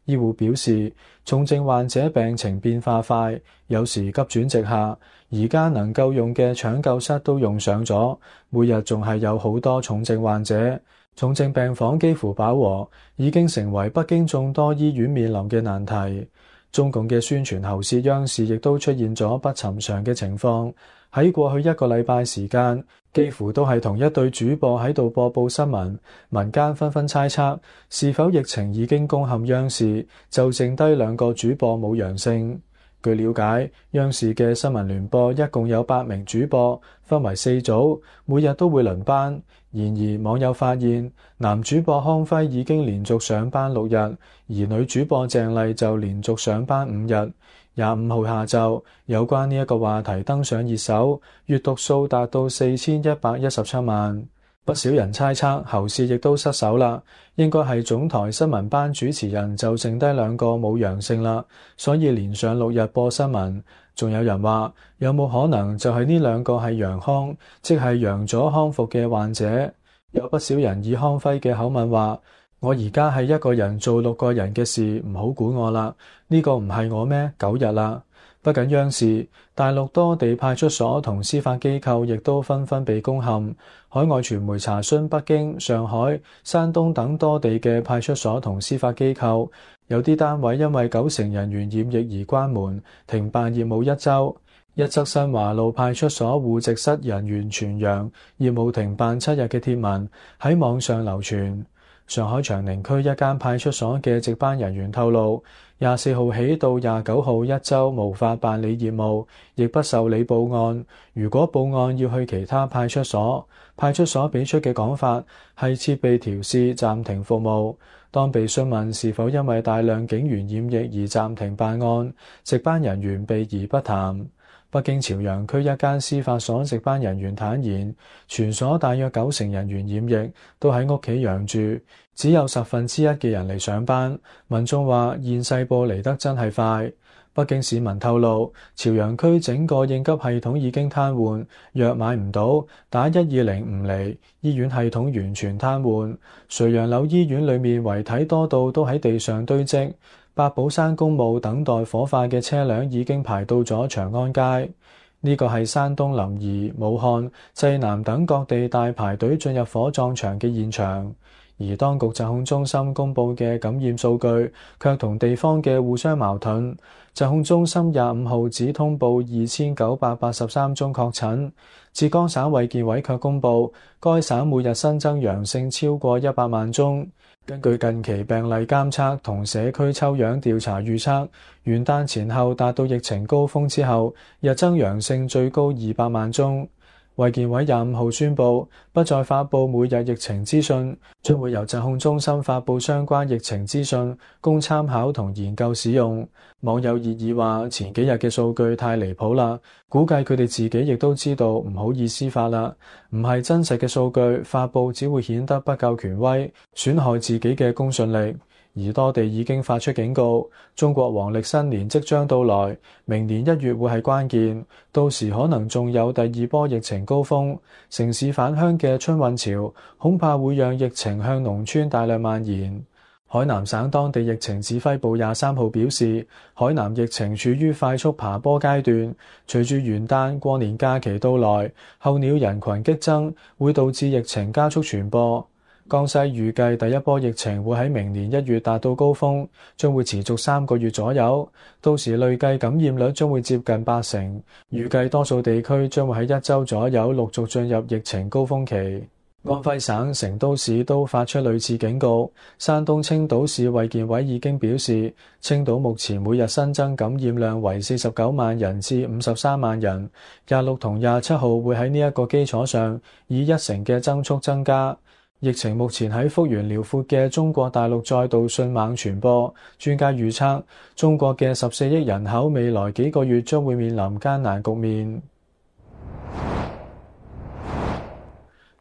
醫護表示，重症患者病情變化快，有時急轉直下，而家能夠用嘅搶救室都用上咗，每日仲係有好多重症患者。重症病房幾乎飽和，已經成為北京眾多醫院面臨嘅難題。中共嘅宣傳喉舌央視亦都出現咗不尋常嘅情況。喺過去一個禮拜時間，幾乎都係同一對主播喺度播報新聞，民間紛紛猜測是否疫情已經攻陷央視，就剩低兩個主播冇陽性。據了解，央視嘅新聞聯播一共有八名主播，分為四組，每日都會輪班。然而網友發現，男主播康輝已經連續上班六日，而女主播鄭麗就連續上班五日。廿五號下晝，有關呢一個話題登上熱搜，閱讀數達到四千一百一十七萬。不少人猜測喉舌亦都失手啦，應該係總台新聞班主持人就剩低兩個冇陽性啦，所以連上六日播新聞。仲有人話，有冇可能就係呢兩個係陽康，即係陽咗康復嘅患者？有不少人以康輝嘅口吻話，我而家係一個人做六個人嘅事，唔好管我啦，呢個唔係我咩？九日啦。不僅央視，大陸多地派出所同司法機構亦都紛紛被攻陷。海外傳媒查詢北京、上海、山東等多地嘅派出所同司法機構，有啲單位因為九成人員染疫而關門，停辦業務一週。一則新華路派出所戶籍室人員全陽，業務停辦七日嘅貼文喺網上流傳。上海長寧區一間派出所嘅值班人員透露，廿四號起到廿九號一週無法辦理業務，亦不受理報案。如果報案要去其他派出所，派出所俾出嘅講法係設備調試暫停服務。當被詢問是否因為大量警員染疫而暫停辦案，值班人員避而不談。北京朝陽區一間司法所值班人員坦言，全所大約九成人員染疫，都喺屋企養住，只有十分之一嘅人嚟上班。民眾話現世報嚟得真係快。北京市民透露，朝陽區整個應急系統已經癱瘓，藥買唔到，打一二零唔嚟，醫院系統完全癱瘓。垂楊柳醫院裏面遺體多到都喺地上堆積。八寶山公墓等待火化嘅車輛已經排到咗長安街。呢個係山東臨沂、武漢、濟南等各地大排隊進入火葬場嘅現場。而當局疾控中心公佈嘅感染數據卻同地方嘅互相矛盾。疾控中心廿五號只通報二千九百八十三宗確診，浙江省衛健委卻公佈該省每日新增陽性超過一百萬宗。根據近期病例監測同社區抽樣調查預測，元旦前後達到疫情高峰之後，日增陽性最高二百萬宗。衛健委廿五號宣布，不再發佈每日疫情資訊，將會由疾控中心發佈相關疫情資訊，供參考同研究使用。網友熱議話：前幾日嘅數據太離譜啦，估計佢哋自己亦都知道唔好意思發啦，唔係真實嘅數據，發佈只會顯得不夠權威，損害自己嘅公信力。而多地已經發出警告，中國黃曆新年即將到來，明年一月會係關鍵，到時可能仲有第二波疫情高峰，城市返鄉嘅春運潮恐怕會讓疫情向農村大量蔓延。海南省當地疫情指揮部廿三號表示，海南疫情處於快速爬坡階段，隨住元旦過年假期到來，候鳥人群激增，會導致疫情加速傳播。江西預計第一波疫情會喺明年一月達到高峰，將會持續三個月左右，到時累計感染率將會接近八成。預計多數地區將會喺一周左右陸續進入疫情高峰期。安徽省成都市都發出類似警告。山東青島市衛健委已經表示，青島目前每日新增感染量為四十九萬人至五十三萬人，廿六同廿七號會喺呢一個基礎上以一成嘅增速增加。疫情目前喺幅員遼闊嘅中國大陸再度迅猛傳播，專家預測中國嘅十四億人口未來幾個月將會面臨艱難局面。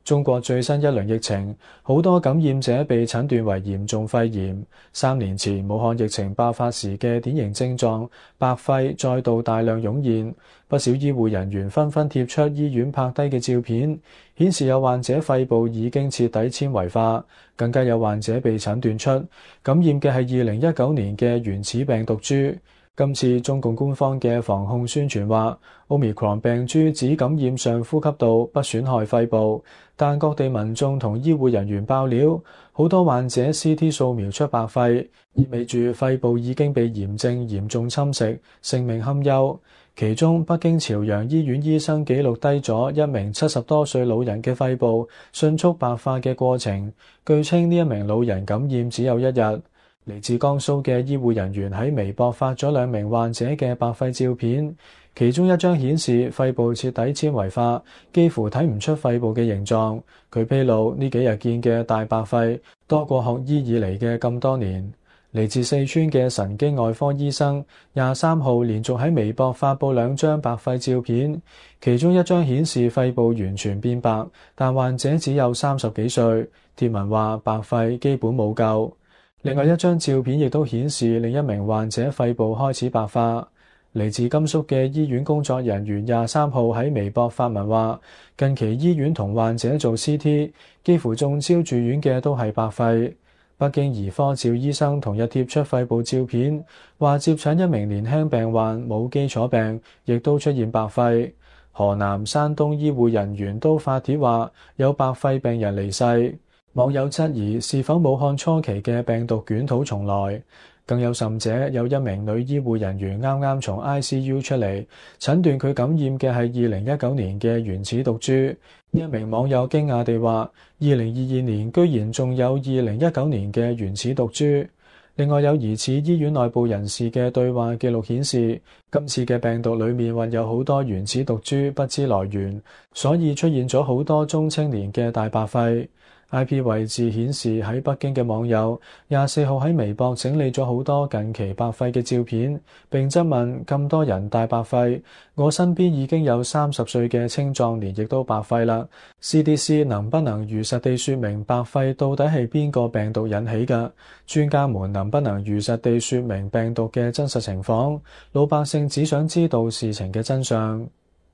中國最新一輪疫情，好多感染者被診斷為嚴重肺炎。三年前武漢疫情爆發時嘅典型症狀白肺再度大量湧現，不少醫護人員紛紛貼出醫院拍低嘅照片，顯示有患者肺部已經徹底纖維化，更加有患者被診斷出感染嘅係二零一九年嘅原始病毒株。今次中共官方嘅防控宣傳話，Omicron 病株只感染上呼吸道，不損害肺部，但各地民眾同醫護人員爆料，好多患者 C T 掃描出白肺，意味住肺部已經被炎症嚴重侵蝕，性命堪憂。其中，北京朝陽醫院醫生記錄低咗一名七十多歲老人嘅肺部迅速白化嘅過程，據稱呢一名老人感染只有一日。嚟自江蘇嘅醫護人員喺微博發咗兩名患者嘅白肺照片，其中一張顯示肺部徹底纖維化，幾乎睇唔出肺部嘅形狀。佢披露呢幾日見嘅大白肺多過學醫以嚟嘅咁多年。嚟自四川嘅神經外科醫生廿三號連續喺微博發布兩張白肺照片，其中一張顯示肺部完全變白，但患者只有三十幾歲。貼文話白肺基本冇救。另外一張照片亦都顯示另一名患者肺部開始白化。嚟自甘肅嘅醫院工作人員廿三號喺微博發文話，近期醫院同患者做 C T， 幾乎中招住院嘅都係白肺。北京兒科趙醫生同日貼出肺部照片，話接診一名年輕病患冇基礎病，亦都出現白肺。河南、山東醫護人員都發帖話有白肺病人離世。網友質疑是否武漢初期嘅病毒捲土重來，更有甚者，有一名女醫護人員啱啱從 I C U 出嚟，診斷佢感染嘅係二零一九年嘅原始毒株。呢一名網友驚訝地話：二零二二年居然仲有二零一九年嘅原始毒株。另外有疑似醫院內部人士嘅對話記錄顯示，今次嘅病毒裡面混有好多原始毒株，不知來源，所以出現咗好多中青年嘅大白肺。I P 位置顯示喺北京嘅網友廿四號喺微博整理咗好多近期白肺嘅照片，並質問咁多人大白肺，我身邊已經有三十歲嘅青壯年亦都白肺啦。C D C 能不能如實地說明白肺到底係邊個病毒引起㗎？專家們能不能如實地說明病毒嘅真實情況？老百姓只想知道事情嘅真相。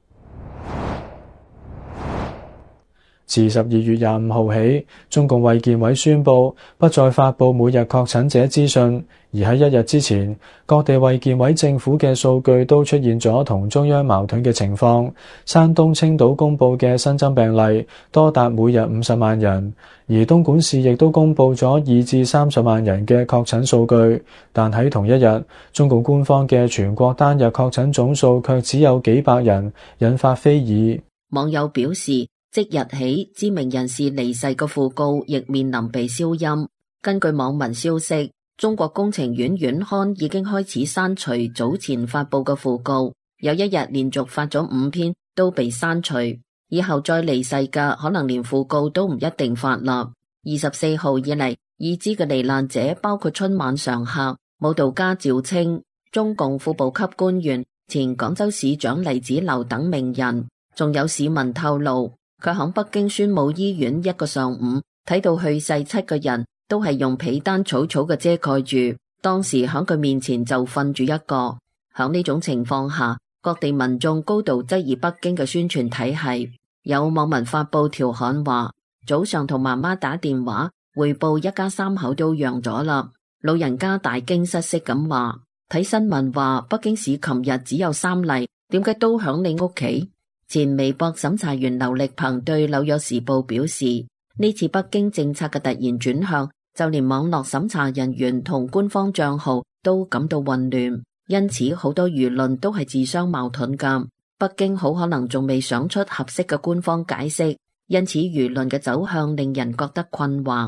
自十二月廿五號起，中共衛健委宣布不再發佈每日確診者資訊，而喺一日之前，各地衛健委政府嘅數據都出現咗同中央矛盾嘅情況。山東青島公佈嘅新增病例多達每日五十萬人，而東莞市亦都公佈咗二至三十萬人嘅確診數據，但喺同一日，中共官方嘅全國單日確診總數卻只有幾百人，引發非議。 網友表示，即日起，知名人士離世嘅訃告亦面臨被消音。根據網民消息，中國工程院院刊已經開始刪除早前發佈嘅訃告，有一日連續發咗五篇都被刪除，以後再離世嘅可能連訃告都唔一定發立。二十四號以嚟，已知嘅罹難者包括春晚常客、舞蹈家趙青、中共副部級官員、前廣州市長黎子劉等名人，仲有市民透露，佢響北京宣武醫院一個上午睇到去世七個人都係用被單草草嘅遮蓋住，當時響佢面前就瞓住一個。響呢種情況下，各地民眾高度質疑北京嘅宣傳體系。有網民發布調侃話，早上同媽媽打電話匯報一家三口都陽咗啦，老人家大驚失色咁話，睇新聞話北京市琴日只有三例，點解都響你屋企？前微博審查員劉力鵬對紐約時報表示，呢次北京政策嘅突然轉向，就連網絡審查人員同官方賬號都感到混亂，因此好多輿論都係自相矛盾㗎。北京好可能仲未想出合適嘅官方解釋，因此輿論嘅走向令人覺得困惑。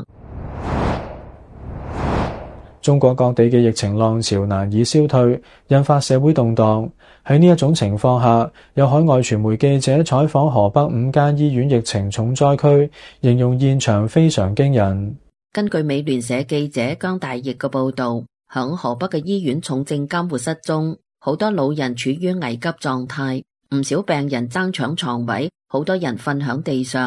中國各地嘅疫情浪潮難以消退，引發社會動盪。喺呢一種情況下，有海外傳媒記者採訪河北五間醫院疫情重災區，形容現場非常驚人。 根據美聯社記者姜大奕嘅報道，響河北嘅醫院重症監護室中，好多老人處於危急狀態，唔少病人爭搶床位，好多人瞓響地上。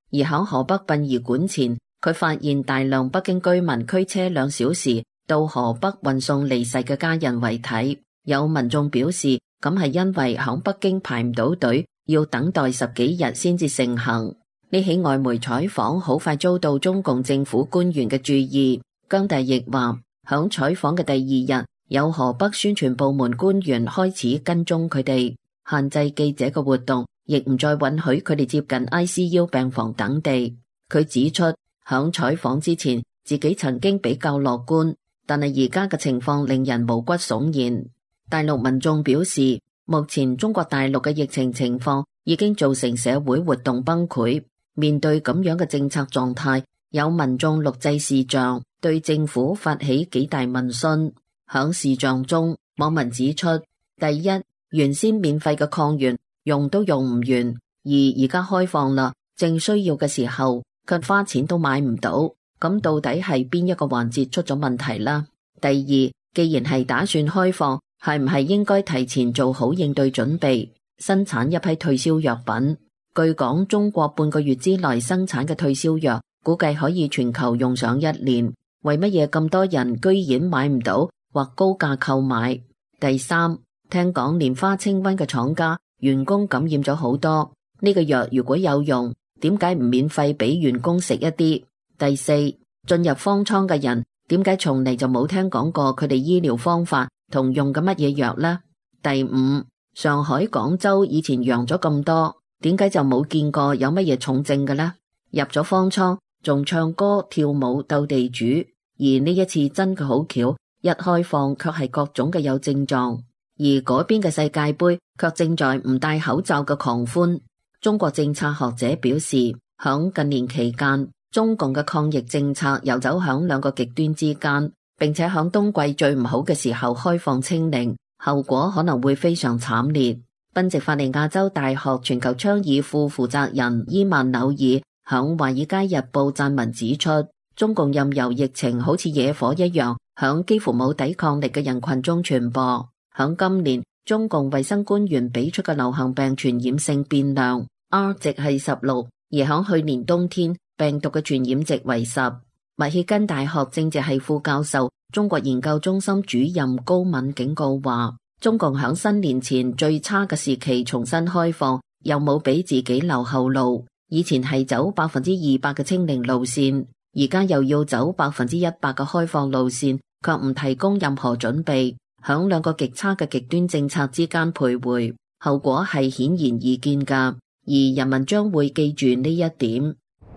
而喺河北殯儀館前，佢發現大量北京居民驅車兩小時到河北運送離世嘅家人遺體。有民眾表示，咁係因為喺北京排唔到隊，要等待十幾日先至成行。呢起外媒採訪好快遭到中共政府官員嘅注意。姜大奕話，響採訪嘅第二日，有河北宣傳部門官員開始跟蹤佢哋，限制記者嘅活動，亦唔再允許佢哋接近 I C U 病房等地。佢指出，響採訪之前，自己曾經比較樂觀，但係而家嘅情況令人毛骨悚然。大陸民眾表示，目前中國大陸嘅疫情情況已經造成社會活動崩潰。面對咁樣嘅政策狀態，有民眾錄製視像，對政府發起幾大問訊。響視像中，網民指出，第一，原先免費嘅抗原用都用唔完，而而家開放啦，正需要嘅時候，卻花錢都買唔到。咁到底係邊一個環節出咗問題啦？第二，既然係打算開放，係唔係應該提前做好應對準備，生產一批退燒藥品？據講，中國半個月之內生產嘅退燒藥，估計可以全球用上一年。為乜嘢咁多人居然買唔到或高價購買？第三，聽講蓮花清瘟嘅廠家員工感染咗好多，呢個藥如果有用，點解唔免費俾員工食一啲？第四，進入方艙嘅人，點解從嚟就冇聽講過佢哋醫療方法同用嘅乜嘢藥呢？第五，上海、廣州以前陽咗咁多，點解就冇見過有乜嘢重症嘅呢？入咗方艙仲唱歌跳舞鬥地主，而呢一次真嘅好巧，一開放卻係各種嘅有症狀，而嗰邊嘅世界盃卻正在唔戴口罩嘅狂歡。中國政策學者表示，響近年期間，中共嘅抗疫政策游走響兩個極端之間，並且響冬季最唔好嘅時候開放清零，後果可能會非常慘烈。賓夕法尼亞州大學全球倡議副負責人伊曼紐爾響《華爾街日報》撰文指出，中共任由疫情好似野火一樣響幾乎冇抵抗力嘅人群中傳播。響今年，中共衛生官員俾出嘅流行病傳染性變量 R 值係十六，而響去年冬天病毒嘅傳染值為十。密歇根大學政治系副教授、中國研究中心主任高敏警告話，中共響新年前最差嘅時期重新開放，又冇俾自己留後路。以前係走百分之二百嘅清零路線，而家又要走百分之一百嘅開放路線，卻唔提供任何準備，響兩個極差嘅極端政策之間徘徊，後果係顯然易見噶，而人民將會記住呢一點。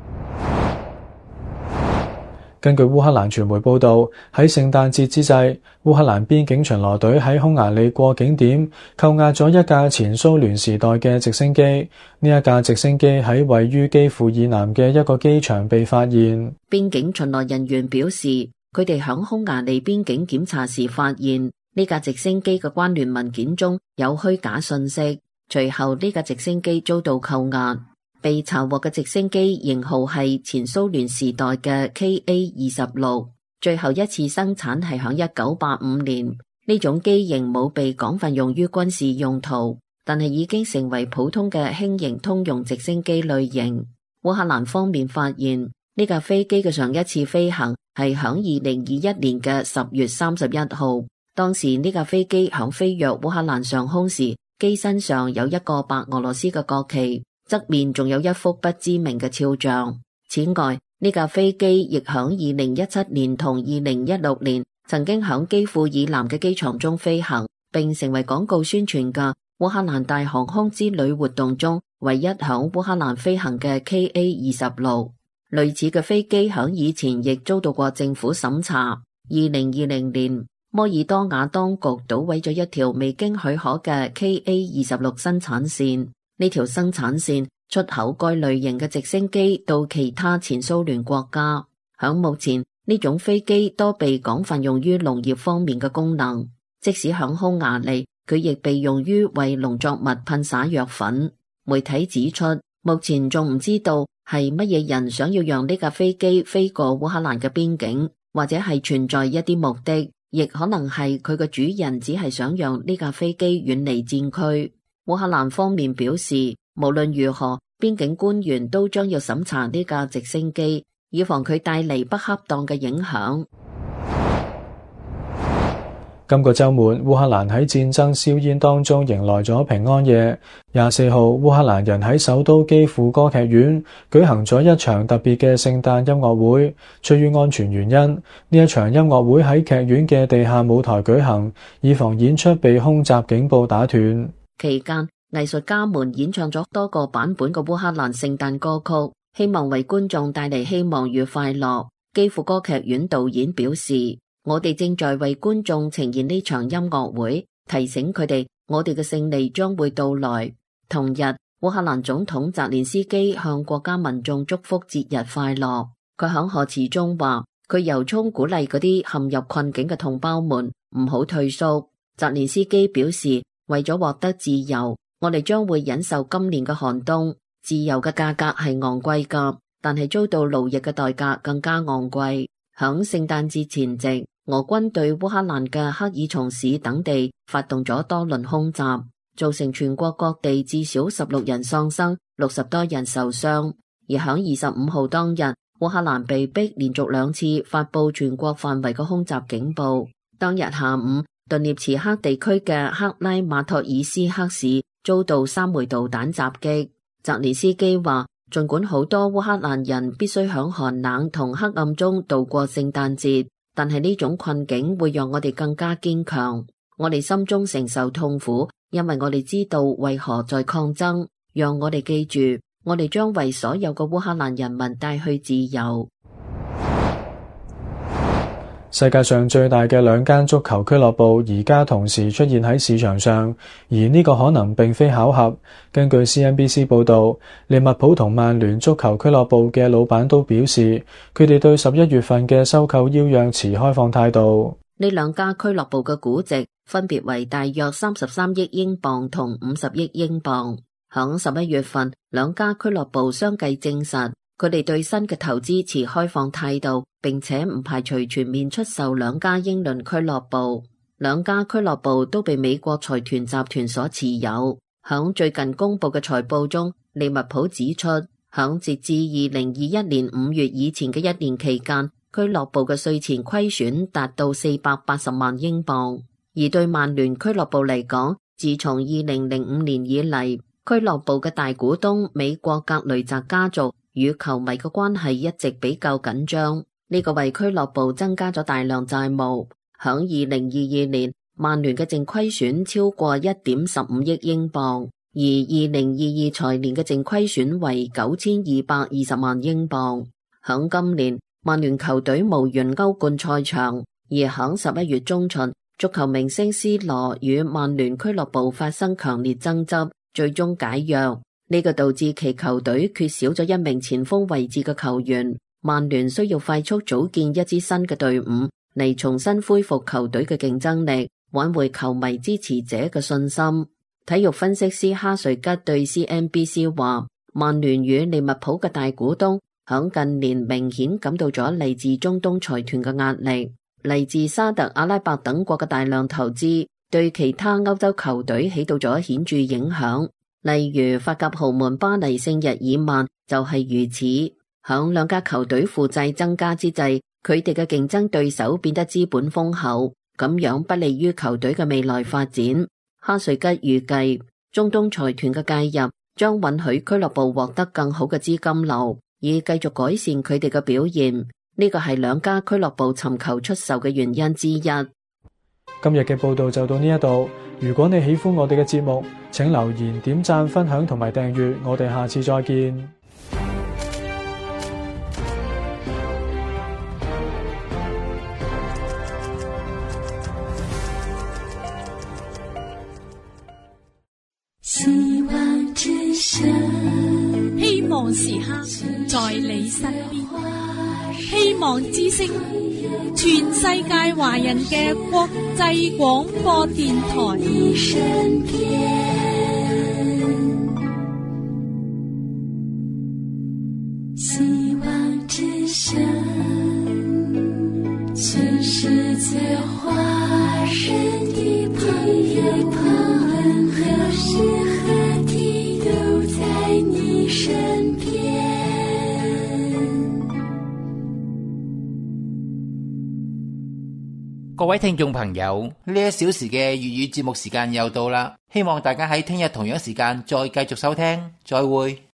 根據烏克蘭傳媒報道，喺聖誕節之際，烏克蘭邊境巡邏隊喺匈牙利過境點扣押咗一架前蘇聯時代嘅直升機。呢一架直升機喺位於基輔以南嘅一個機場被發現。 邊境巡邏人員表示，佢哋響匈牙利邊境檢查時發現呢架直升機嘅關聯文件中有虛假信息，隨後呢架直升機遭到扣押。被查獲嘅直升機型號係前蘇聯時代嘅 K A 二十六，最後一次生產係響一九八五年。呢種機型冇被廣泛用於軍事用途，但係已經成為普通嘅輕型通用直升機類型。烏克蘭方面發現呢架飛機嘅上一次飛行係響二零二一年嘅十月三十一號，當時呢架飛機響飛越烏克蘭上空時，機身上有一個白俄羅斯嘅國旗，側面仲有一幅不知名嘅肖像。此外，呢架飛機亦響二零一七年同二零一六年曾經響基輔以南嘅機場中飛行，並成為廣告宣傳嘅烏克蘭大航空之旅活動中唯一響烏克蘭飛行嘅 K A 二十六。類似嘅飛機響以前亦遭到過政府審查。二零二零年，摩爾多瓦當局搗毀咗一條未經許可嘅 K A 二十六生產線。呢條生產線出口該類型嘅直升機到其他前蘇聯國家。響目前，呢種飛機多被廣泛用於農業方面嘅功能，即使響匈牙利，佢亦被用於為農作物噴灑藥粉。媒體指出，目前仲唔知道係乜嘢人想要讓呢架飛機飛過烏克蘭嘅邊境，或者係存在一啲目的，亦可能係佢嘅主人只係想讓呢架飛機遠離戰區。烏克蘭方面表示，無論如何， 邊境官員都將要審查呢架直升機，以防佢帶嚟不恰當嘅影響。 今個週末，烏克蘭喺戰爭硝煙當中迎來咗平安夜。廿四號，烏克蘭人喺首都基輔歌劇院舉行咗一場特別嘅聖誕音樂會。出於安全原因，呢一場音樂會喺劇院嘅地下舞台舉行，以防演出被空襲警報打斷。 期間，藝術家們演唱咗多個版本嘅烏克蘭聖誕歌曲，希望為觀眾帶嚟希望與快樂。基輔歌劇院導演表示，我哋正在為觀眾呈現呢場音樂會，提醒佢哋我哋嘅勝利將會到來。同日，烏克蘭總統澤連斯基向國家民眾祝福節日快樂。佢響賀詞中話，佢由衷鼓勵嗰啲陷入困境嘅同胞們唔好退縮。澤連斯基表示，為咗獲得自由，我哋將會忍受今年嘅寒冬。自由嘅價格係昂貴㗎，但係遭到奴役嘅代價更加昂貴。響聖誕節前夕，俄軍對烏克蘭嘅克爾松市等地發動咗多輪空襲，造成全國各地至少十六人喪生，六十多人受傷。而響二十五號當日，烏克蘭被逼連續兩次發佈全國範圍嘅空襲警報。當日下午，頓涅茨克地區嘅克拉馬托爾斯克市遭到三枚導彈襲擊。澤連斯基話，儘管好多烏克蘭人必須響寒冷同黑暗中度過聖誕節，但係呢種困境會讓我哋更加堅強。我哋心中承受痛苦，因為我哋知道為何在抗爭。讓我哋記住，我哋將為所有嘅烏克蘭人民帶去自由。 世界上最大嘅兩間足球俱樂部而家同時出現喺市場上，而呢個可能並非巧合。根據 C N B C 報道，利物浦同曼聯足球俱樂部嘅老闆都表示，佢哋對十一月份嘅收購邀約持開放態度。 呢兩家俱樂部嘅估值分別為大約三十三億英鎊同五十億英鎊。響十一月份，兩家俱樂部相繼證實，佢哋對新嘅投資持開放態度，並且唔排除全面出售兩家英倫俱樂部。兩家俱樂部都被美國財團集團所持有。響最近公布嘅財報中，利物浦指出，響截至二零二一年五月以前嘅一年期間，俱樂部嘅稅前虧損達到四百八十萬英鎊。而對曼聯俱樂部嚟講，自從二零零五年以嚟，俱樂部嘅大股東美國格雷澤家族與球迷嘅關係一直比較緊張，呢個為俱樂部增加咗大量債務。響二零二二年，曼聯嘅淨虧損超過一點十五億英鎊，而二零二二財年嘅淨虧損為九千二百二十萬英鎊。響今年，曼聯球隊無緣歐冠賽場，而響十一月中旬，足球明星 C 羅與曼聯俱樂部發生強烈爭執，最終解約。呢個導致其球隊缺少咗一名前鋒位置嘅球員，曼聯需要快速組建一支新嘅隊伍嚟重新恢復球隊嘅競爭力，挽回球迷支持者嘅信心。體育分析師哈瑞吉對 C N B C 話，曼聯與利物浦嘅大股東響近年明顯感到咗嚟自中東財團嘅壓力，嚟自沙特阿拉伯等國嘅大量投資對其他歐洲球隊起到咗顯著影響。例如法甲豪門巴黎聖日耳曼就係如此。響兩家球隊負債增加之際，佢哋嘅競爭對手變得資本豐厚，咁樣不利於球隊嘅未來發展。哈瑞吉預計中東財團嘅介入將允許俱樂部獲得更好嘅資金流，以繼續改善佢哋嘅表現。呢個係兩家俱樂部尋求出售嘅原因之一。 今日嘅報道就到呢一度。如果你喜歡我哋嘅節目，請留言、點讚、分享同埋訂閱。我哋下次再見。 希望之聲，希望時刻在你身邊。希望之聲，全世界華人嘅國際廣播電台。希望之聲，全世界華人的朋友，何時何地都在你身邊。 各位聽眾朋友，呢一小時嘅粵語節目時間又到啦，希望大家喺聽日同樣時間再繼續收聽，再會。